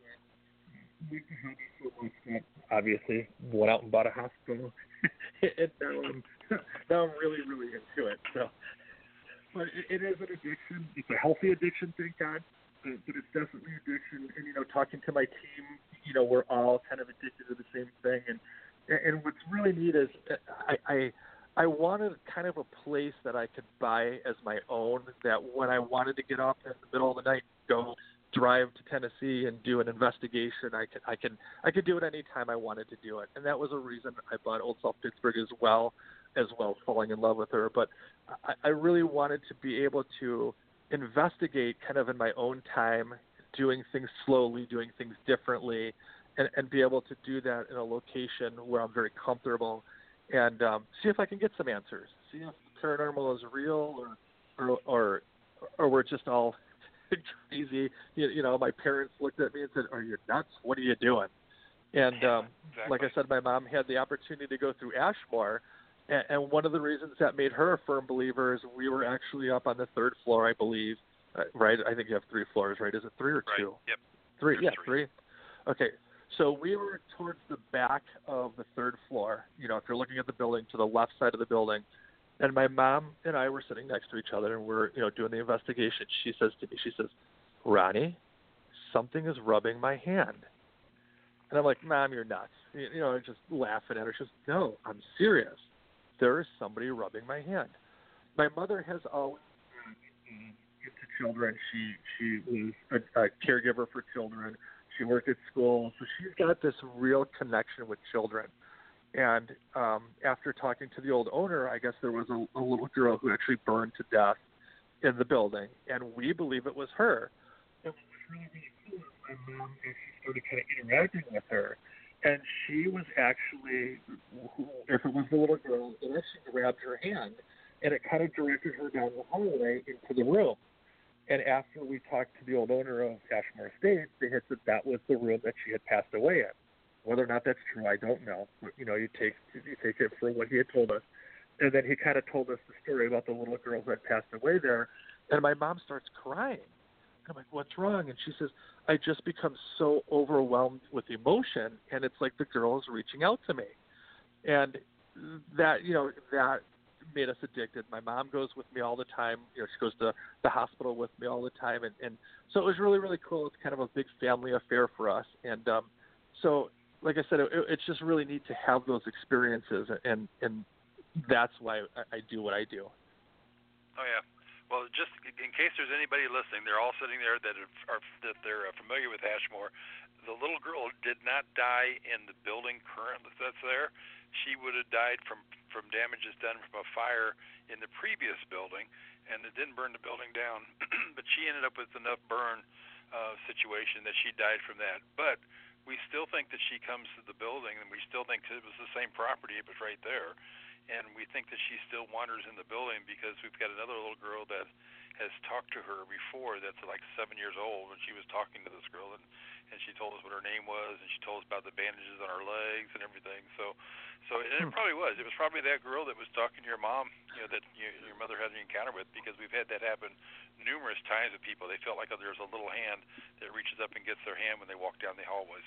obviously went out and bought a hospital, and now I'm now I'm really really into it. So, but it, it is an addiction. It's a healthy addiction, thank God. But, but it's definitely addiction. And you know, talking to my team, you know, we're all kind of addicted to the same thing. And and what's really neat is I I, I wanted kind of a place that I could buy as my own. That when I wanted to get up in the middle of the night, go drive to Tennessee and do an investigation, I could I can I could do it anytime I wanted to do it. And that was a reason I bought Old South Pittsburgh as well, as well as falling in love with her. But I, I really wanted to be able to investigate kind of in my own time, doing things slowly, doing things differently, and, and be able to do that in a location where I'm very comfortable, and um, see if I can get some answers. See if the paranormal is real, or or or, or we're just all crazy. You, you know, my parents looked at me and said, "Are you nuts? What are you doing?" And um, exactly. Like I said, my mom had the opportunity to go through Ashmore, and, and one of the reasons that made her a firm believer is we were actually up on the third floor, I believe. Uh, right? I think you have three floors, right? Is it three or two? Right. Yep. Three. There's yeah, three. three. Okay. So we were towards the back of the third floor. You know, if you're looking at the building, to the left side of the building. And my mom and I were sitting next to each other, and we're, you know, doing the investigation. She says to me, she says, "Ronnie, something is rubbing my hand." And I'm like, "Mom, you're nuts." You, you know, just laughing at her. She says, "No, I'm serious. There is somebody rubbing my hand." My mother has always been into children. She she was a, a caregiver for children. She worked at school. So she's got this real connection with children. And um, after talking to the old owner, I guess there was a, a little girl who actually burned to death in the building, and we believe it was her. And what was really, really cool is my mom actually started kind of interacting with her. And she was actually, if it was the little girl, it actually grabbed her hand, and it kind of directed her down the hallway into the room. And after we talked to the old owner of Ashmore Estates, they had said that was the room that she had passed away in. Whether or not that's true, I don't know. But, you know, you take you take it for what he had told us. And then he kind of told us the story about the little girl who had passed away there. And my mom starts crying. I'm like, what's wrong? And she says, I just become so overwhelmed with emotion, and it's like the girl is reaching out to me. And that, you know, that made us addicted. My mom goes with me all the time. You know, she goes to the hospital with me all the time. And, and so it was really, really cool. It's kind of a big family affair for us. And um, so, like I said, it, it's just really neat to have those experiences, and, and that's why I, I do what I do. Oh, yeah. Well, just in case there's anybody listening, they're all sitting there that are that they're familiar with Ashmore. The little girl did not die in the building currently that's there. She would have died from, from damages done from a fire in the previous building, and it didn't burn the building down. But she ended up with enough burn uh, situation that she died from that. But we still think that she comes to the building, and we still think it was the same property. It was right there. And we think that she still wanders in the building because we've got another little girl that has talked to her before that's like seven years old, and she was talking to this girl, and, and she told us what her name was, and she told us about the bandages on her legs and everything. So, so and it probably was. It was probably that girl that was talking to your mom, you know, that you, your mother had an encounter with, because we've had that happen numerous times with people. They felt like there's a little hand that reaches up and gets their hand when they walk down the hallways.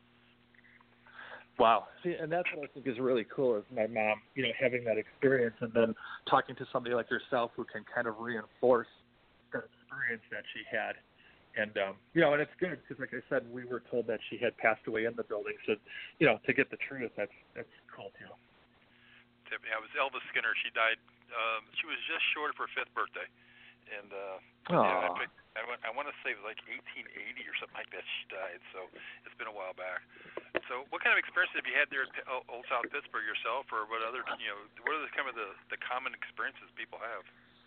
Wow. See, and that's what I think is really cool is my mom, you know, having that experience and then talking to somebody like yourself who can kind of reinforce the experience that she had. And, um, you know, and it's good because, like I said, we were told that she had passed away in the building. So, you know, to get the truth, that's that's cool, too. Yeah, it was Elvis Skinner. She died, um, she was just short of her fifth birthday. And uh, yeah, I, picked, I, went, I want to say it was like eighteen eighty or something like that she died, so it's been a while back. So what kind of experiences have you had there at Old South Pittsburgh yourself, or what other, you know, what are the kind of the, the common experiences people have?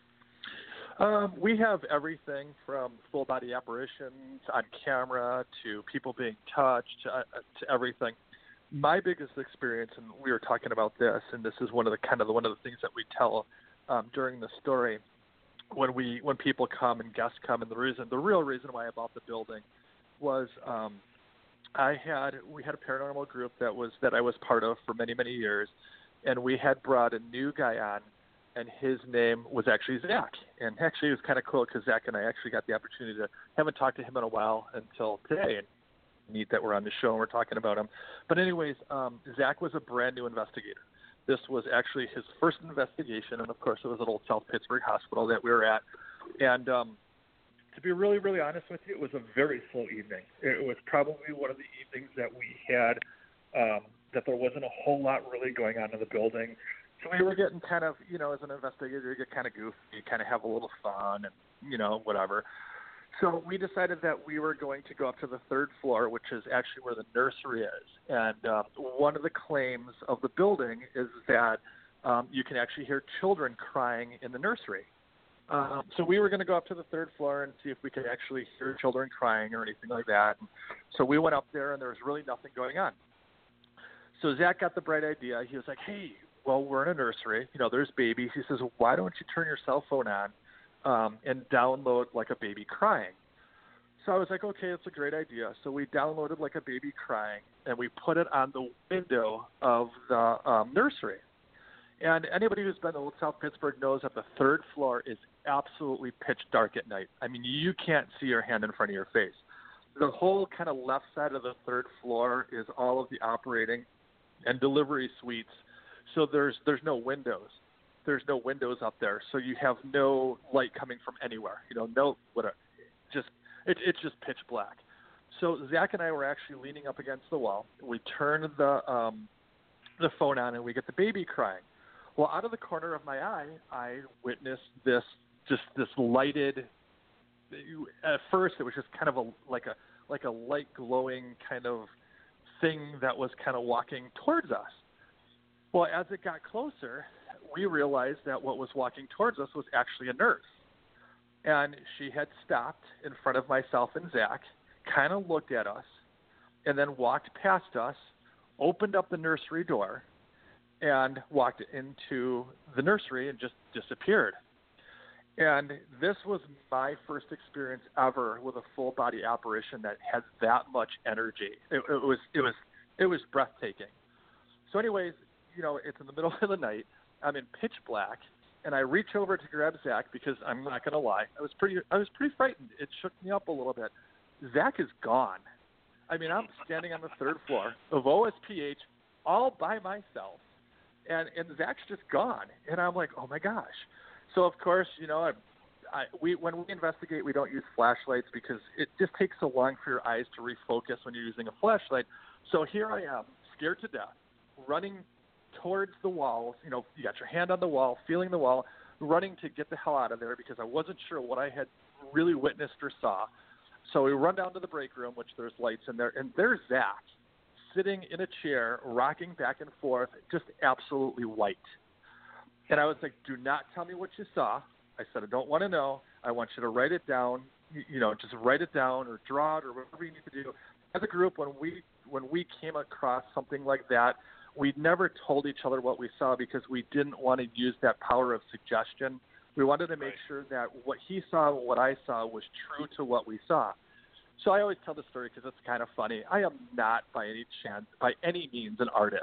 Um, we have everything from full-body apparitions on camera to people being touched uh, to everything. My biggest experience, and we were talking about this, and this is one of the kind of the, one of the things that we tell um, during the story. When we when people come and guests come, and the reason the real reason why I bought the building was um, I had we had a paranormal group that was that I was part of for many many years, and we had brought a new guy on, and his name was actually Zach, and actually it was kind of cool because Zach and I actually got the opportunity to haven't talked to him in a while until today, and neat that we're on the show and we're talking about him. But anyways, um, Zach was a brand new investigator. This was actually his first investigation, and, of course, it was at Old South Pittsburgh Hospital that we were at. And um, to be really, really honest with you, it was a very slow evening. It was probably one of the evenings that we had um, that there wasn't a whole lot really going on in the building. So we were getting kind of, you know, as an investigator, you get kind of goofy, kind of have a little fun and, you know, whatever. So we decided that we were going to go up to the third floor, which is actually where the nursery is. And uh, one of the claims of the building is that um, you can actually hear children crying in the nursery. Um, so we were going to go up to the third floor and see if we could actually hear children crying or anything like that. And so we went up there, and there was really nothing going on. So Zach got the bright idea. He was like, hey, well, we're in a nursery. You know, there's babies. He says, why don't you turn your cell phone on Um, and download like a baby crying. So I was like, okay, that's a great idea. So we downloaded like a baby crying, and we put it on the window of the um, nursery. And anybody who's been to Old South Pittsburgh knows that the third floor is absolutely pitch dark at night. I mean, you can't see your hand in front of your face. The whole kind of left side of the third floor is all of the operating and delivery suites. So there's there's no windows. There's no windows up there, so you have no light coming from anywhere. You know, no whatever. Just it, it's just pitch black. So Zach and I were actually leaning up against the wall. We turn the um, the phone on, and we get the baby crying. Well, out of the corner of my eye, I witnessed this just this lighted. At first, it was just kind of a like a like a light glowing kind of thing that was kind of walking towards us. Well, as it got closer, we realized that what was walking towards us was actually a nurse. And she had stopped in front of myself and Zach, kind of looked at us, and then walked past us, opened up the nursery door, and walked into the nursery and just disappeared. And this was my first experience ever with a full body apparition that had that much energy. It, it was it was it was breathtaking. So, anyways, you know, it's in the middle of the night. I'm in pitch black, and I reach over to grab Zach because I'm not going to lie, I was pretty I was pretty frightened. It shook me up a little bit. Zach is gone. I mean, I'm standing on the third floor of O S P H all by myself, and and Zach's just gone. And I'm like, oh my gosh. So, of course, you know, I, I, we when we investigate, we don't use flashlights because it just takes so long for your eyes to refocus when you're using a flashlight. So here I am, scared to death, running towards the walls. You know, you got your hand on the wall, feeling the wall, running to get the hell out of there because I wasn't sure what I had really witnessed or saw. So we run down to the break room, which there's lights in there, and there's Zach sitting in a chair, rocking back and forth, just absolutely white. And I was like, do not tell me what you saw. I said, I don't want to know. I want you to write it down, you, you know, just write it down or draw it or whatever you need to do. As a group, when we when we came across something like that, we never told each other what we saw because we didn't want to use that power of suggestion. We wanted to make right. sure that what he saw, what I saw, was true to what we saw. So I always tell the story because it's kind of funny. I am not by any chance, by any means, an artist.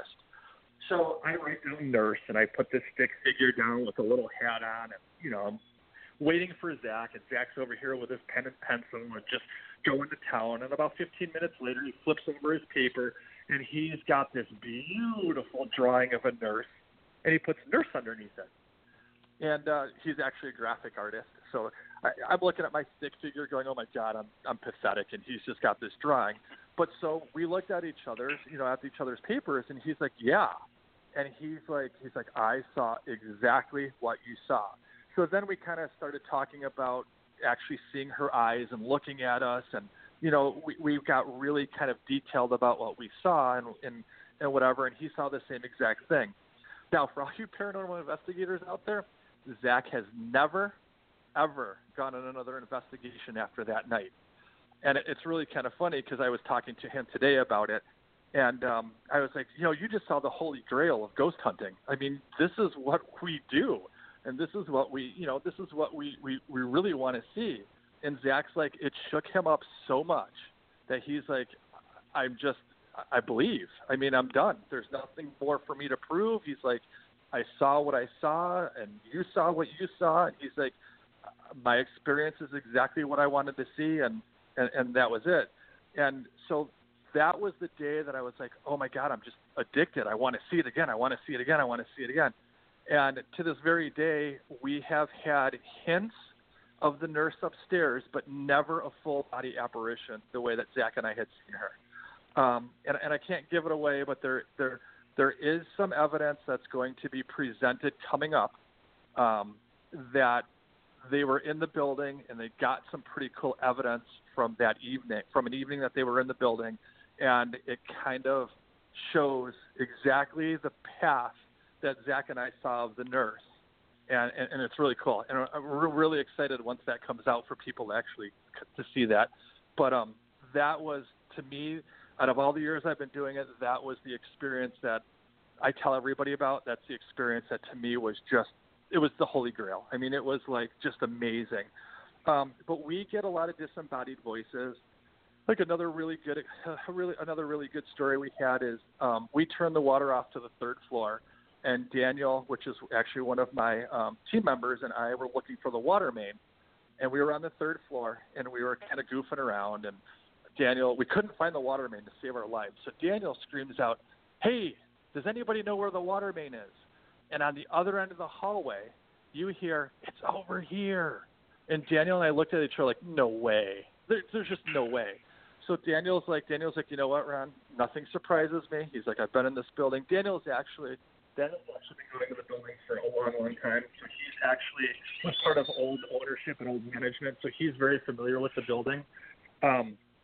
So I write down nurse, and I put this stick figure down with a little hat on, and, you know, I'm waiting for Zach, and Zach's over here with his pen and pencil and just going to town. And about fifteen minutes later, he flips over his paper, and he's got this beautiful drawing of a nurse, and he puts nurse underneath it. And uh, he's actually a graphic artist. So I, I'm looking at my stick figure going, oh, my God, I'm I'm pathetic, and he's just got this drawing. But so we looked at each other's, you know, at each other's papers, and he's like, yeah. And he's like, he's like, I saw exactly what you saw. So then we kind of started talking about actually seeing her eyes and looking at us, and you know, we we got really kind of detailed about what we saw and and and whatever. And he saw the same exact thing. Now, for all you paranormal investigators out there, Zach has never, ever gone on another investigation after that night. And it, it's really kind of funny because I was talking to him today about it. And um, I was like, you know, you just saw the holy grail of ghost hunting. I mean, this is what we do. And this is what we, you know, this is what we, we, we really want to see. And Zach's like, it shook him up so much that he's like, I'm just, I believe. I mean, I'm done. There's nothing more for me to prove. He's like, I saw what I saw, and you saw what you saw. And he's like, my experience is exactly what I wanted to see, and, and, and that was it. And so that was the day that I was like, oh, my God, I'm just addicted. I want to see it again. I want to see it again. I want to see it again. And to this very day, we have had hints of the nurse upstairs, but never a full-body apparition the way that Zach and I had seen her. Um, and, and I can't give it away, but there there there is some evidence that's going to be presented coming up um, that they were in the building and they got some pretty cool evidence from that evening, from an evening that they were in the building. And it kind of shows exactly the path that Zach and I saw of the nurse. And, and, and it's really cool. And we're really excited once that comes out for people to actually to see that. But um, that was, to me, out of all the years I've been doing it, that was the experience that I tell everybody about. That's the experience that, to me, was just, it was the holy grail. I mean, it was, like, just amazing. Um, but we get a lot of disembodied voices. Like another really good, uh, really another really good story we had is um, we turned the water off to the third floor, and Daniel, which is actually one of my um, team members, and I were looking for the water main, and we were on the third floor, and we were kind of goofing around, and Daniel, we couldn't find the water main to save our lives, so Daniel screams out, "Hey, does anybody know where the water main is?" And on the other end of the hallway, you hear, "It's over here." And Daniel and I looked at each other like, no way. There, there's just no way. So Daniel's like, Daniel's like, you know what, Ron? Nothing surprises me. He's like, I've been in this building. Daniel's actually, Daniel's actually been going to the building for a long, long time. So he's actually was part of old ownership and old management. So he's very familiar with the building. Um,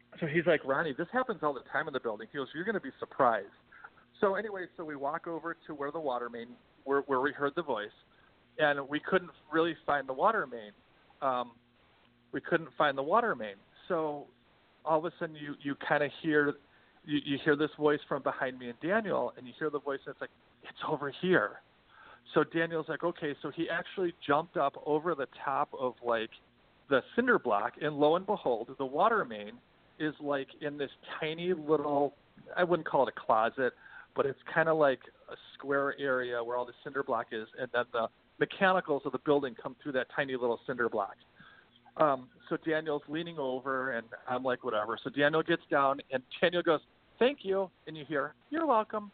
so he's like, Ronnie, this happens all the time in the building. He goes, you're going to be surprised. So anyway, so we walk over to where the water main, where, where we heard the voice, and we couldn't really find the water main. Um, we couldn't find the water main. So all of a sudden you, you kind of hear, you, you hear this voice from behind me and Daniel, and you hear the voice, and it's like, it's over here. So Daniel's like, okay, so he actually jumped up over the top of like the cinder block, and lo and behold, the water main is like in this tiny little, I wouldn't call it a closet, but it's kind of like a square area where all the cinder block is, and then the mechanicals of the building come through that tiny little cinder block. Um, so Daniel's leaning over, and I'm like, whatever. So Daniel gets down, and Daniel goes, thank you, and you hear, you're welcome.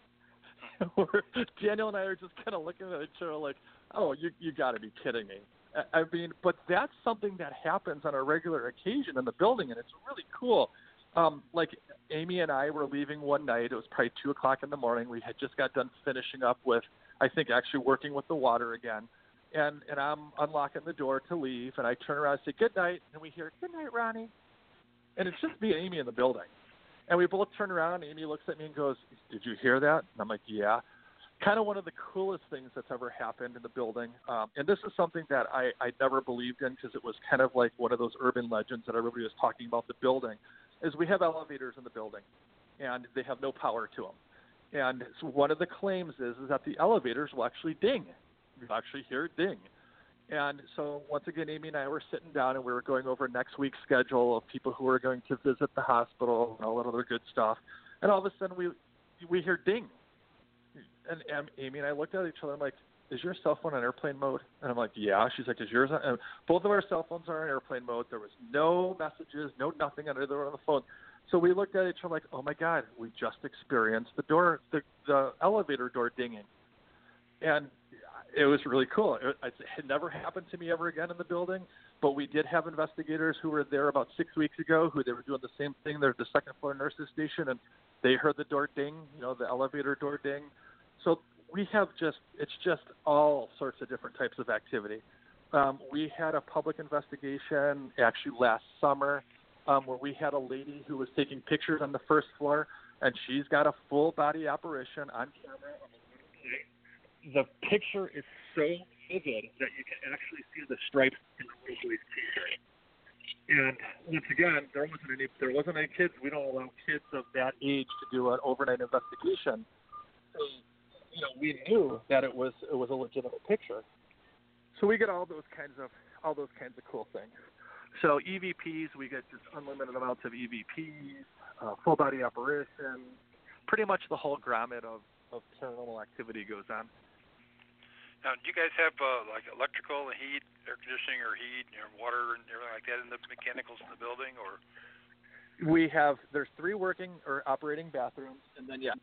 Daniel and I are just kind of looking at each other like, oh, you you got to be kidding me. I mean, but that's something that happens on a regular occasion in the building, and it's really cool. Um, like Amy and I were leaving one night. It was probably two o'clock in the morning. We had just got done finishing up with, I think, actually working with the water again. And and I'm unlocking the door to leave, and I turn around and say, good night. And we hear, good night, Ronnie. And it's just me and Amy in the building. And we both turn around, and Amy looks at me and goes, did you hear that? And I'm like, yeah. Kind of one of the coolest things that's ever happened in the building. Um, and this is something that I, I never believed in, because it was kind of like one of those urban legends that everybody was talking about the building, is we have elevators in the building, and they have no power to them. And so one of the claims is, is that the elevators will actually ding. You'll actually hear it ding. And so once again, Amy and I were sitting down, and we were going over next week's schedule of people who were going to visit the hospital and all that other good stuff. And all of a sudden we we hear ding. And, and Amy and I looked at each other. I'm like, is your cell phone on airplane mode? And I'm like, yeah. She's like, is yours on? And both of our cell phones are on airplane mode. There was no messages, no nothing on either on the phone. So we looked at each other like, oh my God, we just experienced the door, the, the elevator door dinging. And it was really cool. It, it had never happened to me ever again in the building, but we did have investigators who were there about six weeks ago who they were doing the same thing. They're at the second floor nurses station, and they heard the door ding, you know, the elevator door ding. So we have just, it's just all sorts of different types of activity. Um, we had a public investigation actually last summer um, where we had a lady who was taking pictures on the first floor, and she's got a full body apparition on camera. The picture is so vivid that you can actually see the stripes in the Rosely's T-shirt. And once again, there wasn't any there wasn't any kids. We don't allow kids of that age to do an overnight investigation. So, you know, we knew that it was it was a legitimate picture. So we get all those kinds of all those kinds of cool things. So E V Ps, we get just unlimited amounts of E V Ps, uh, full body apparitions, pretty much the whole gamut of, of paranormal activity goes on. Now, do you guys have uh, like electrical, heat, air conditioning, or heat, you know, water, and everything like that in the mechanicals in the building, or? We have. There's three working or operating bathrooms, and then yeah,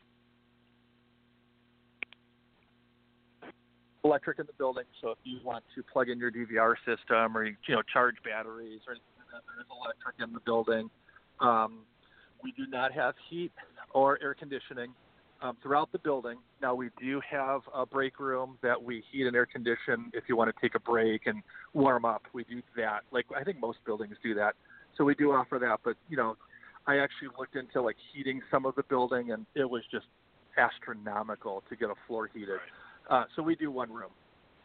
electric in the building. So if you want to plug in your D V R system, or you know charge batteries, or anything like that, there is electric in the building. Um, we do not have heat or air conditioning Um, throughout the building. Now, we do have a break room that we heat and air condition if you want to take a break and warm up. We do that. Like, I think most buildings do that. So we do offer that. But, you know, I actually looked into, like, heating some of the building, and it was just astronomical to get a floor heated. Right. Uh, so we do one room.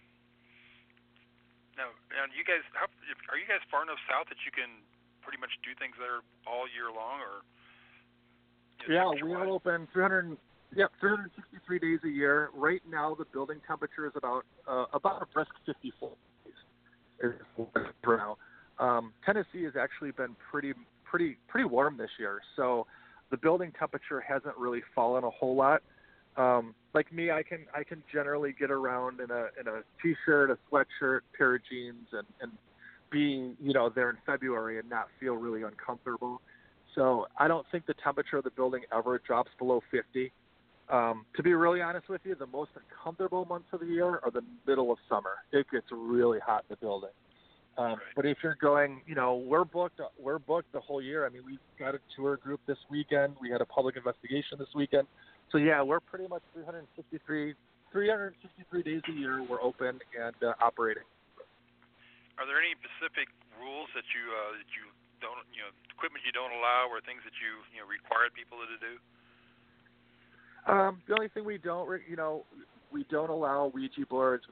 Now, now you guys, how, are you guys far enough south that you can pretty much do things there all year long? Or Yeah, we are open three hundred Yep, three hundred sixty-three days a year. Right now, the building temperature is about uh, about a brisk fifty-four degrees right now. Um, Tennessee has actually been pretty pretty pretty warm this year, so the building temperature hasn't really fallen a whole lot. Um, like me, I can I can generally get around in a in a t-shirt, a sweatshirt, pair of jeans, and and be you know there in February and not feel really uncomfortable. So I don't think the temperature of the building ever drops below fifty. Um, to be really honest with you, the most uncomfortable months of the year are the middle of summer. It gets really hot in the building. Um, but if you're going, you know, we're booked. We're booked the whole year. I mean, we've got a tour group this weekend. We had a public investigation this weekend. So yeah, we're pretty much three hundred sixty-three, three hundred sixty-three days a year. We're open and uh, operating. Are there any specific rules that you uh, that you don't, you know, equipment you don't allow, or things that you, you know, required people to do? Um, the only thing we don't, you know, we don't allow Ouija boards,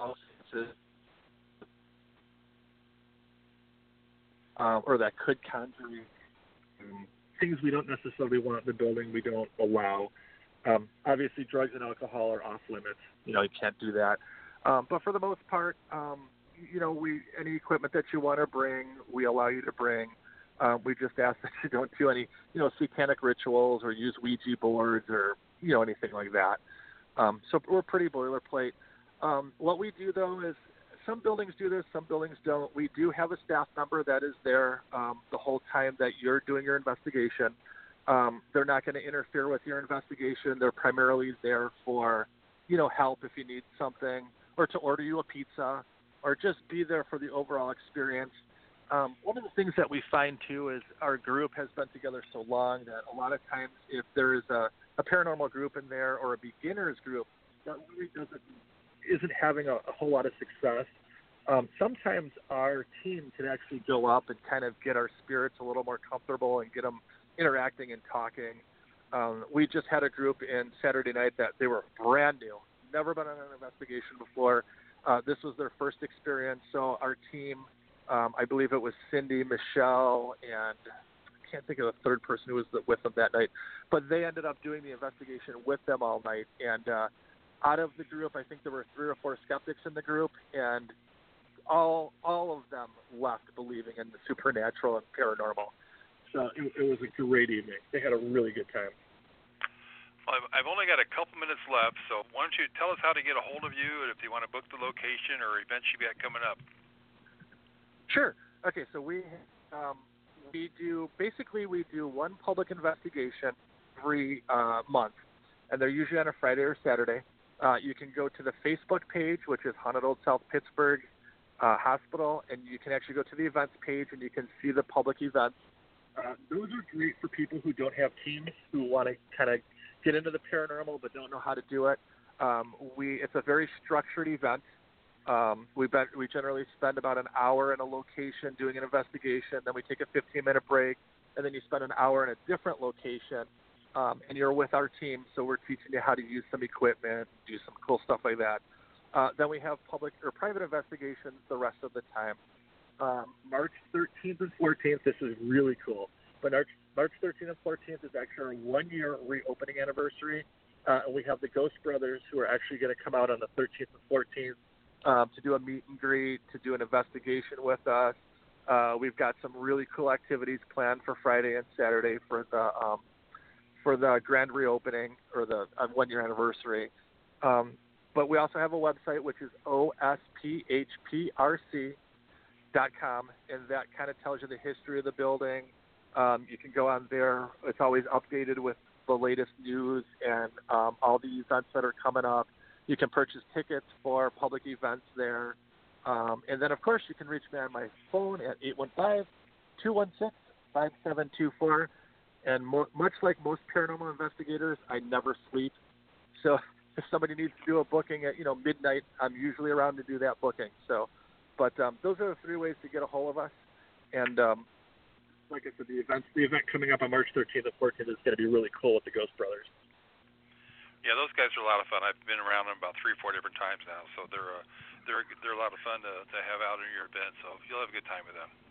um, or that could conjure um, things we don't necessarily want in the building. We don't allow. Um, obviously, drugs and alcohol are off limits. You know, you can't do that. Um, but for the most part, um, you know, we any equipment that you want to bring, we allow you to bring. Um, we just ask that you don't do any, you know, satanic rituals or use Ouija boards or, you know, anything like that. Um, so we're pretty boilerplate. Um, what we do, though, is some buildings do this, some buildings don't. We do have a staff member that is there um, the whole time that you're doing your investigation. Um, they're not going to interfere with your investigation. They're primarily there for, you know, help if you need something, or to order you a pizza, or just be there for the overall experience. Um, one of the things that we find, too, is our group has been together so long that a lot of times if there's a, a paranormal group in there or a beginner's group that really doesn't, isn't having a, a whole lot of success, um, sometimes our team can actually go up and kind of get our spirits a little more comfortable and get them interacting and talking. Um, we just had a group in Saturday night that they were brand new, never been on an investigation before. Uh, this was their first experience, so our team, Um, I believe it was Cindy, Michelle, and I can't think of the third person who was with them that night. But they ended up doing the investigation with them all night. And uh, out of the group, I think there were three or four skeptics in the group, and all all of them left believing in the supernatural and paranormal. So it, it was a great evening. They had a really good time. Well, I've, I've only got a couple minutes left, so why don't you tell us how to get a hold of you, and if you want to book the location or events you've got coming up. Sure. Okay, so we um, we do basically we do one public investigation every uh, month, and they're usually on a Friday or Saturday. Uh, you can go to the Facebook page, which is Haunted Old South Pittsburgh uh, Hospital, and you can actually go to the events page, and you can see the public events. Uh, those are great for people who don't have teams who want to kind of get into the paranormal but don't know how to do it. Um, we it's a very structured event. Um, we bet, we generally spend about an hour in a location doing an investigation, then we take a fifteen-minute break, and then you spend an hour in a different location, um, and you're with our team, so we're teaching you how to use some equipment, do some cool stuff like that. Uh, then we have public or private investigations the rest of the time. Um, March thirteenth and fourteenth, this is really cool, but March, March thirteenth and fourteenth is actually our one-year reopening anniversary, uh, and we have the Ghost Brothers who are actually going to come out on the thirteenth and fourteenth. Um, to do a meet and greet, to do an investigation with us. Uh, we've got some really cool activities planned for Friday and Saturday for the um, for the grand reopening or the uh, one-year anniversary. Um, but we also have a website, which is O S P H P R C dot com, and that kind of tells you the history of the building. Um, you can go on there. It's always updated with the latest news and um, all the events that are coming up. You can purchase tickets for public events there. Um, and then, of course, you can reach me on my phone at eight one five, two one six, five seven two four. And mo- much like most paranormal investigators, I never sleep. So if somebody needs to do a booking at, you know, midnight, I'm usually around to do that booking. So, but um, those are the three ways to get a hold of us. And um, like I said, the event, the event coming up on March thirteenth and fourteenth is going to be really cool with the Ghost Brothers. Yeah, those guys are a lot of fun. I've been around them about three, four different times now, so they're uh, they're they're a lot of fun to to have out in your event. So you'll have a good time with them.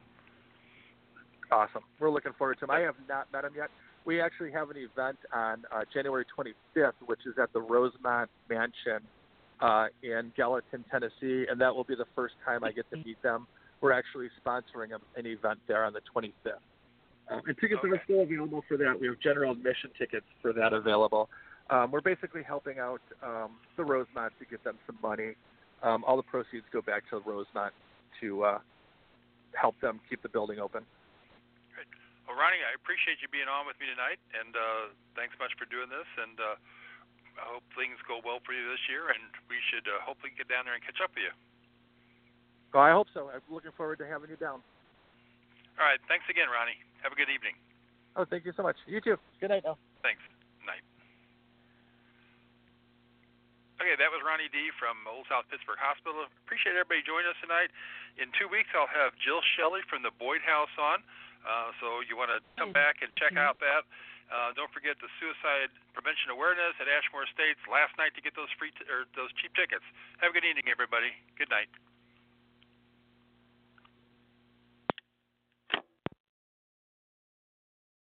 Awesome. We're looking forward to them. I have not met them yet. We actually have an event on uh, January twenty-fifth, which is at the Rosemont Mansion uh, in Gallatin, Tennessee, and that will be the first time I get to meet them. We're actually sponsoring a, an event there on the twenty-fifth. Um, and tickets okay. are still available for that. We have general admission tickets for that available. Um, we're basically helping out um, the Rosemont to get them some money. Um, all the proceeds go back to Rosemont to uh, help them keep the building open. Great. Well, Ronnie, I appreciate you being on with me tonight, and uh, thanks much for doing this. And uh, I hope things go well for you this year, and we should uh, hopefully get down there and catch up with you. Well, I hope so. I'm looking forward to having you down. All right. Thanks again, Ronnie. Have a good evening. Oh, thank you so much. You too. Good night now. Thanks. Night. Okay, that was Ronnie D. from Old South Pittsburgh Hospital. Appreciate everybody joining us tonight. In two weeks, I'll have Jill Shelley from the Boyd House on. Uh, so you want to come back and check out that. Uh, don't forget the suicide prevention awareness at Ashmore Estates last night to get those free t- or those cheap tickets. Have a good evening, everybody. Good night.